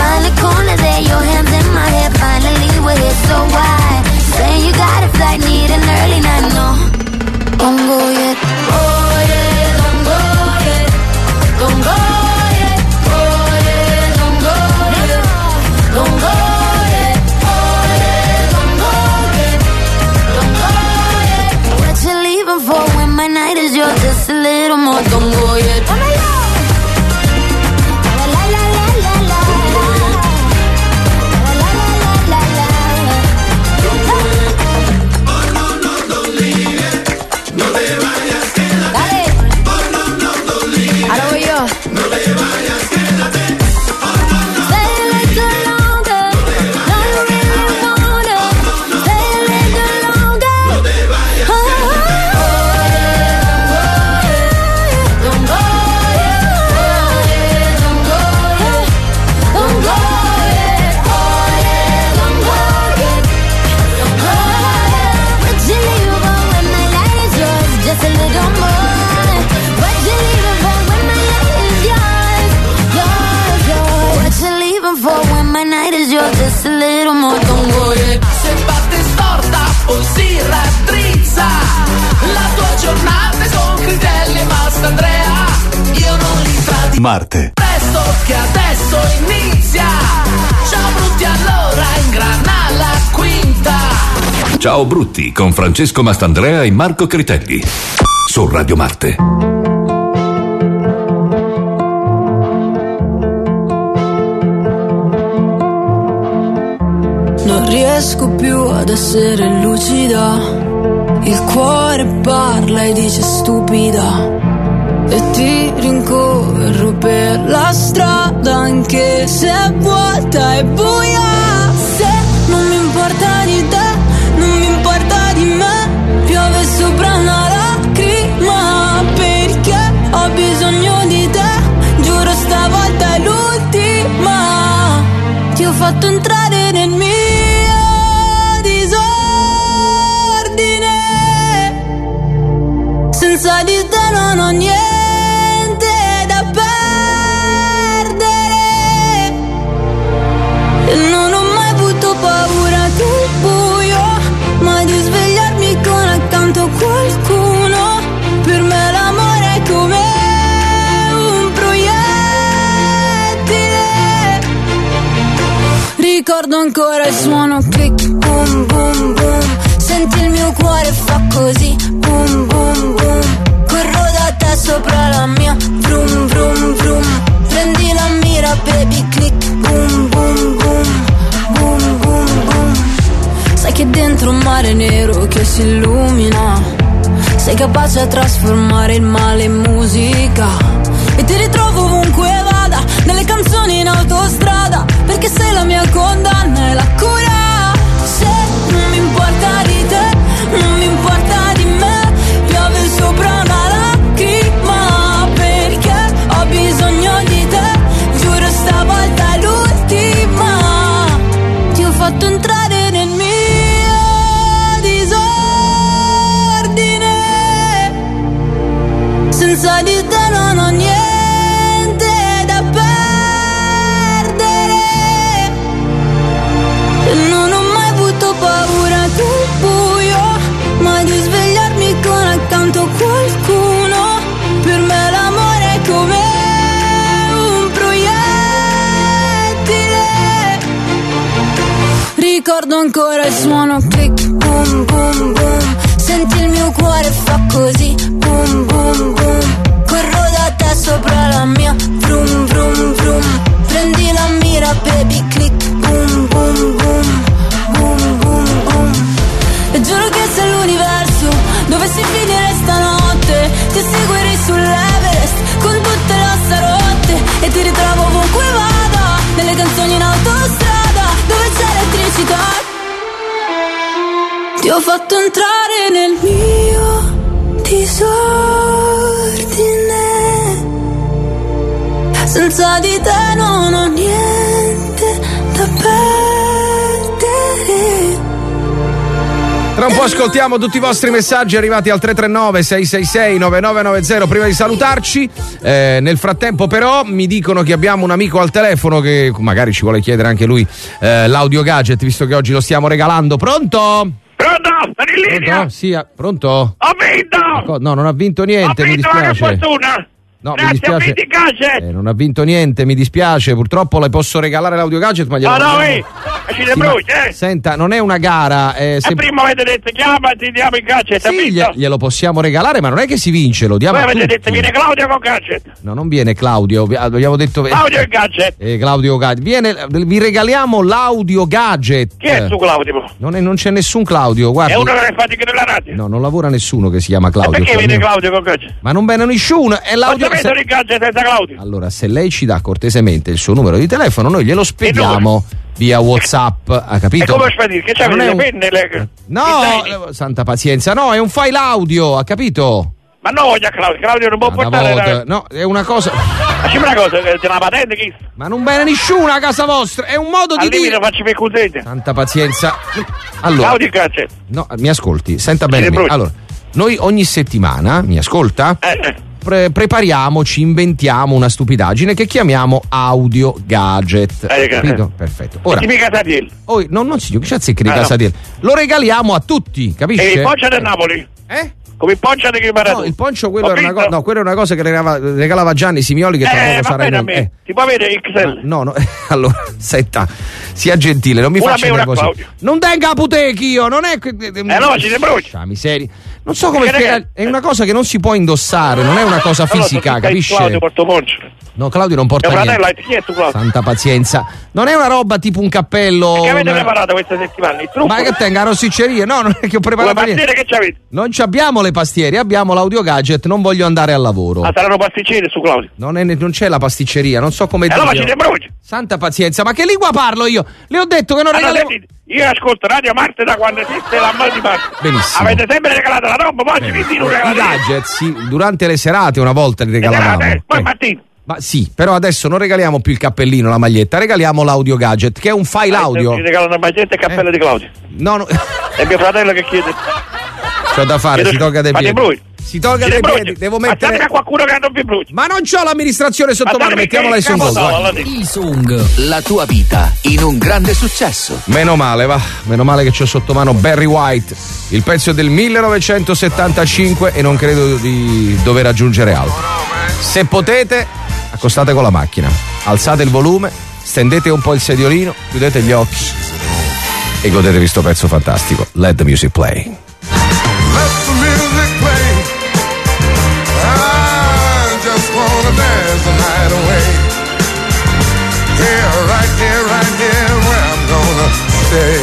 don't go yet. Oh yeah, don't go yet. Don't go yet. Oh yeah, don't go yet. Don't go yet. Oh yeah, don't go yet. Don't go yet. What you leaving for when my night is yours? Just a little more. Don't go yet. Just a little more, don't go yet. Se parte storta, poi si raddrizza. La tua giornata è con Critelli e Mastandrea. Io non li tradisco. Marte. Presto che adesso inizia. Ciao brutti, allora ingrana la quinta. Ciao brutti con Francesco Mastandrea e Marco Critelli su Radio Marte. Non riesco più ad essere lucida, il cuore parla e dice stupida, e ti rincorro per la strada anche se è vuota e buia. Se non mi importa di te, non mi importa di me, piove sopra una lacrima, perché ho bisogno di te, giuro stavolta è l'ultima. Ti ho fatto entrare nel mio senza di te non ho niente da perdere e non ho mai avuto paura del buio, ma di svegliarmi con accanto qualcuno. Per me l'amore è come un proiettile. Ricordo ancora il suono click boom boom boom, senti il mio cuore fa così boom boom boom, corro da te sopra la mia vroom vroom vroom, prendi la mira baby click boom boom boom boom boom boom. Sai che dentro un mare nero che si illumina, sei capace a trasformare il male in musica, e ti ritrovo ovunque vada, nelle canzoni in autostrada, perché sei la mia condanna e la cura. Se non mi importa di te, non mi importa di me, piove sopra una lacrima, perché ho bisogno di te, giuro stavolta è l'ultima. Ti ho fatto entrare nel mio disordine, senza di te non ho niente da perdere e non ho mai avuto paura del buio, ma di svegliarmi con accanto qualcuno. Per me l'amore è come un proiettile. Ricordo ancora il suono click boom boom boom, senti il mio cuore fa così boom boom boom, corro da te sopra la mia vroom vroom vroom, prendi la mira baby click boom boom boom boom boom boom. E giuro che se l'universo dovessi finire stanotte, ti seguirei sull'Everest con tutte le ossa rotte, e ti ritrovo ovunque vada, nelle canzoni in autostrada dove c'è elettricità. Ti ho fatto entrare nel mio disordine, senza di te non ho niente da perdere. Tra un po' ascoltiamo tutti i vostri messaggi arrivati al tre tre nove sei sei sei nove nove nove zero prima di salutarci. Eh, nel frattempo però mi dicono che abbiamo un amico al telefono che magari ci vuole chiedere anche lui eh, l'audio gadget, visto che oggi lo stiamo regalando. Pronto? Pronto? Sono in linea? Pronto? Sì, ah, pronto? Ho vinto! No, non ha vinto niente, Ho mi vinto, ma che dispiace. fortuna! No, Grazie, mi dispiace. ho vinto in gadget! Eh, non ha vinto niente, mi dispiace. Purtroppo le posso regalare l'audio gadget, ma glielo No, no, dobbiamo- eh! Ci Sì, ma- bruci, eh! Senta, non è una gara. Eh, se... E prima avete detto chiama, ti diamo il gadget, hai Sì, vinto? glie- glielo possiamo regalare, ma non è che si vince, lo diamo Voi a avete tutti. detto viene Claudio con gadget! No, non viene Claudio, vi- abbiamo detto Claudio il gadget! Eh, Claudio Gadget. Viene, vi regaliamo l'audio gadget. Chi è su Claudio? Non, è- non c'è nessun Claudio, guardi. È uno che ne fa di che nella radio? No, non lavora nessuno che si chiama E Claudio. perché qua, viene no. Claudio con gadget? Ma non bene nessuno, è l'audio. Cosa vedo il gadget senza Claudio? Allora, se lei ci dà cortesemente il suo numero di telefono, noi glielo spediamo via WhatsApp, ha E capito? come spedire? Che c'è Non le è un- penne? Le... No, eh, santa pazienza, no, è un file audio, ha capito? Ma no, voglio a Claudio, Claudio non può Una portare volta- la... No, è una cosa. Facciamo una cosa, che c'è una patente chi? Ma non bene nessuno a casa vostra, è un modo di Al limite dire. facci per cusete. Santa pazienza. Allora, Claudio il gadget. no, mi ascolti, senta Sì, bene me. bruci. Allora, noi ogni settimana, mi ascolta? Eh, Pre- prepariamo, ci inventiamo una stupidaggine che chiamiamo audio gadget. Eh, capito? eh. Perfetto. Ora, Ora. Casatiel. oh, no, non si dice, che c'è zecchi Ah, no. Casatiel. Lo regaliamo a tutti, capisce? E il poncio del Napoli? Eh? Come il poncio di Chimaratù? No, il poncio quello Ho era una, vinto? co- no, quello era una cosa che regalava, regalava Gianni Simioli che tra Eh, poco va sarà bene a in- me. eh. Ti può avere X L? No, no, allora, senta, sia gentile, non mi Una faccia a me, una a nervosire. Claudio. Non tenga putechi io, non è che. Eh, no, ci ne bruci. miseria. Non so come Perché spiegare, è una cosa che non si può indossare, non è una cosa Allora, fisica, tu sei capisce? Claudio porto poncio. No, Claudio non porta Mio fratello, niente. chi è tu Claudio? Santa pazienza. Non è una roba tipo un cappello. Che avete una- preparato questa settimana? Il trucco? Ma che tenga rosicceria? No, non è che ho Come preparato niente. pastiere che c'avete? Non ci abbiamo le pastiere, abbiamo l'audio gadget, non voglio andare al lavoro. Ah, saranno pasticcini su Claudio. Non, è- non c'è la pasticceria, non so come E allora dirglielo. ci ne bruci. Santa pazienza, ma che lingua parlo io? Le ho detto che non Allora, regaliamo. senti, io ascolto Radio Marte da quando esiste la mano di Marte. Benissimo. Avete sempre regalato la roba, poi ci vedi non I regalate. gadget, sì, durante le serate una volta li regalavamo. Eh, poi Eh, Martino. Ma sì, però adesso non regaliamo più il cappellino, la maglietta, regaliamo l'audio gadget, che è un file audio. Ci regalano una maglietta e cappello di Claudio. No, no, È mio fratello che chiede. c'ho da fare, Chiedo- si tolga dai fate piedi. bruci. Si tolga Ci dai ne bruci. piedi, devo Ma mettere. datemi a qualcuno che non vi bruci. Ma non c'ho l'amministrazione sotto Ma mano, datemi mettiamola che in sul capo gol. sono, guarda. Il Song, la tua vita in un grande successo. Meno male, va. Meno male che c'ho sotto mano Barry White. Il pezzo è del millenovecentosettantacinque e non credo di dover aggiungere altro. Se potete, accostate con la macchina, alzate il volume, stendete un po' il sediolino, chiudete gli occhi e godetevi sto pezzo fantastico. Let the music play. Let the music play. I just wanna dance the night away. Here, right here, right here, where I'm gonna stay.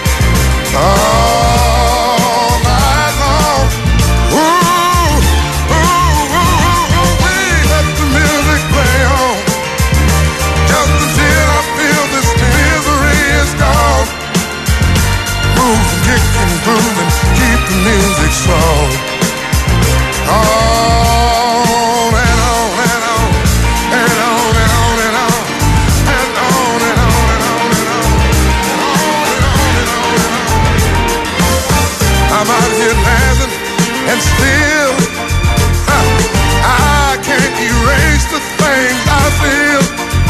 All night long. Ooh, ooh, ooh, ooh, wee. Let the music play on. Just until I feel this misery is gone. Moving, kicking, grooving, keep the music strong. On and on and on, and on and on and on, and on and on and on and on, and on and on and on. I'm out here dancing and still huh, I can't erase the things I feel.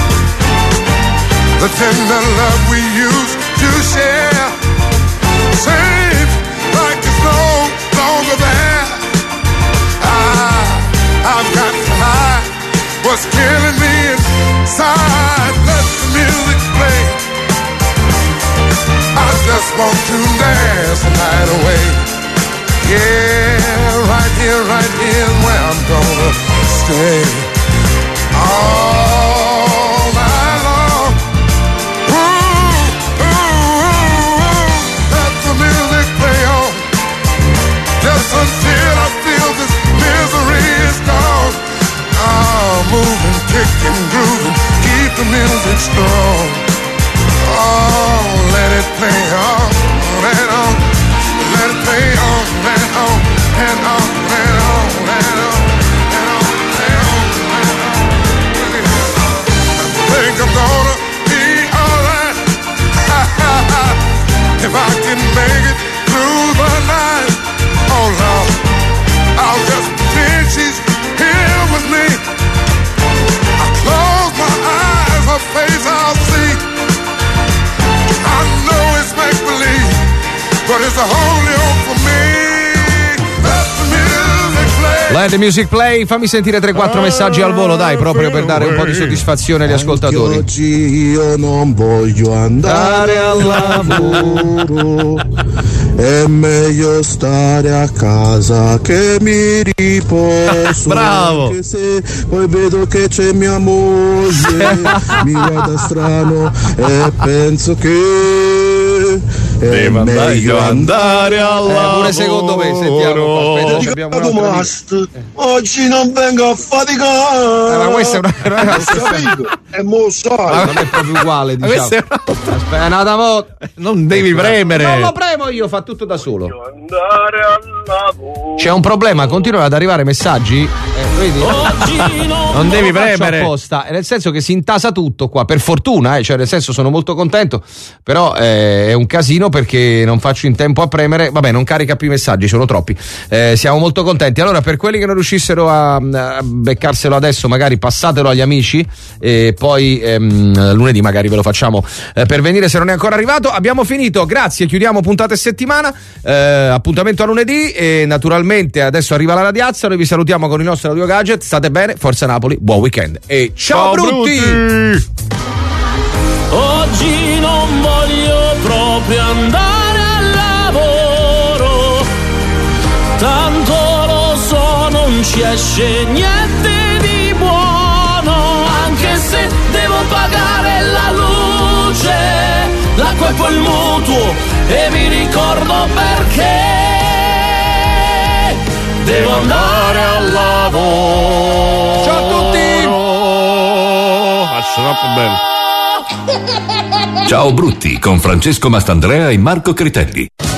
The tender love we used to share seems like it's no longer there. I, I've got to hide what's killing me inside. Let the music play. I just want to dance the night away. Yeah, right here, right here is where I'm gonna stay. All night long. Ooh, ooh, ooh, ooh. Let the music play on. Just until I feel this misery is gone. Oh, moving, kicking, grooving, keep the music strong. Oh, let it play on and on. Let it play on and on and on and on and on and on and on. Let the music play, fammi sentire tre quattro messaggi al volo, dai, proprio per dare un po' di soddisfazione agli ascoltatori. Anche oggi io non voglio andare al lavoro, è meglio stare a casa che mi riposo. Bravo! Anche se poi vedo che c'è mia moglie, mi guarda strano e penso che è meglio andare al lavoro. Eh, pure secondo me, sentiamo. Aspetta, abbiamo un altro Must, oggi non vengo a faticare. Eh, ma questa è una, una, è mo sai. non è proprio uguale, Ma diciamo. questa è una- Aspetta, è nata mo- Non devi premere. Non lo premo io, fa tutto da solo. C'è un problema, continuano ad arrivare messaggi. Eh, vedi? Non devi lo faccio premere. apposta, nel senso che si intasa tutto qua, per fortuna, eh, cioè nel senso sono molto contento, però eh, è un casino perché non faccio in tempo a premere. Vabbè, non carica più i messaggi, sono troppi. Eh, siamo molto contenti. Allora, per quelli che non riuscissero a, a beccarselo adesso, magari passatelo agli amici e poi ehm, lunedì magari ve lo facciamo eh, per venire se non è ancora arrivato. Abbiamo finito, grazie, chiudiamo puntate settimana, eh, appuntamento a lunedì e naturalmente adesso arriva la radiazza, noi vi salutiamo con il nostro audio gadget, state bene, Forza Napoli, buon weekend e ciao, Ciao, brutti! brutti! Oggi non voglio proprio andare al lavoro, tanto lo so, non ci esce niente di buono, anche se devo pagare la luce, l'acqua e poi il mutuo, e mi ricordo perché devo andare al lavoro. Ciao a tutti! Faccio troppo bello. Ciao Brutti con Francesco Mastandrea e Marco Critelli.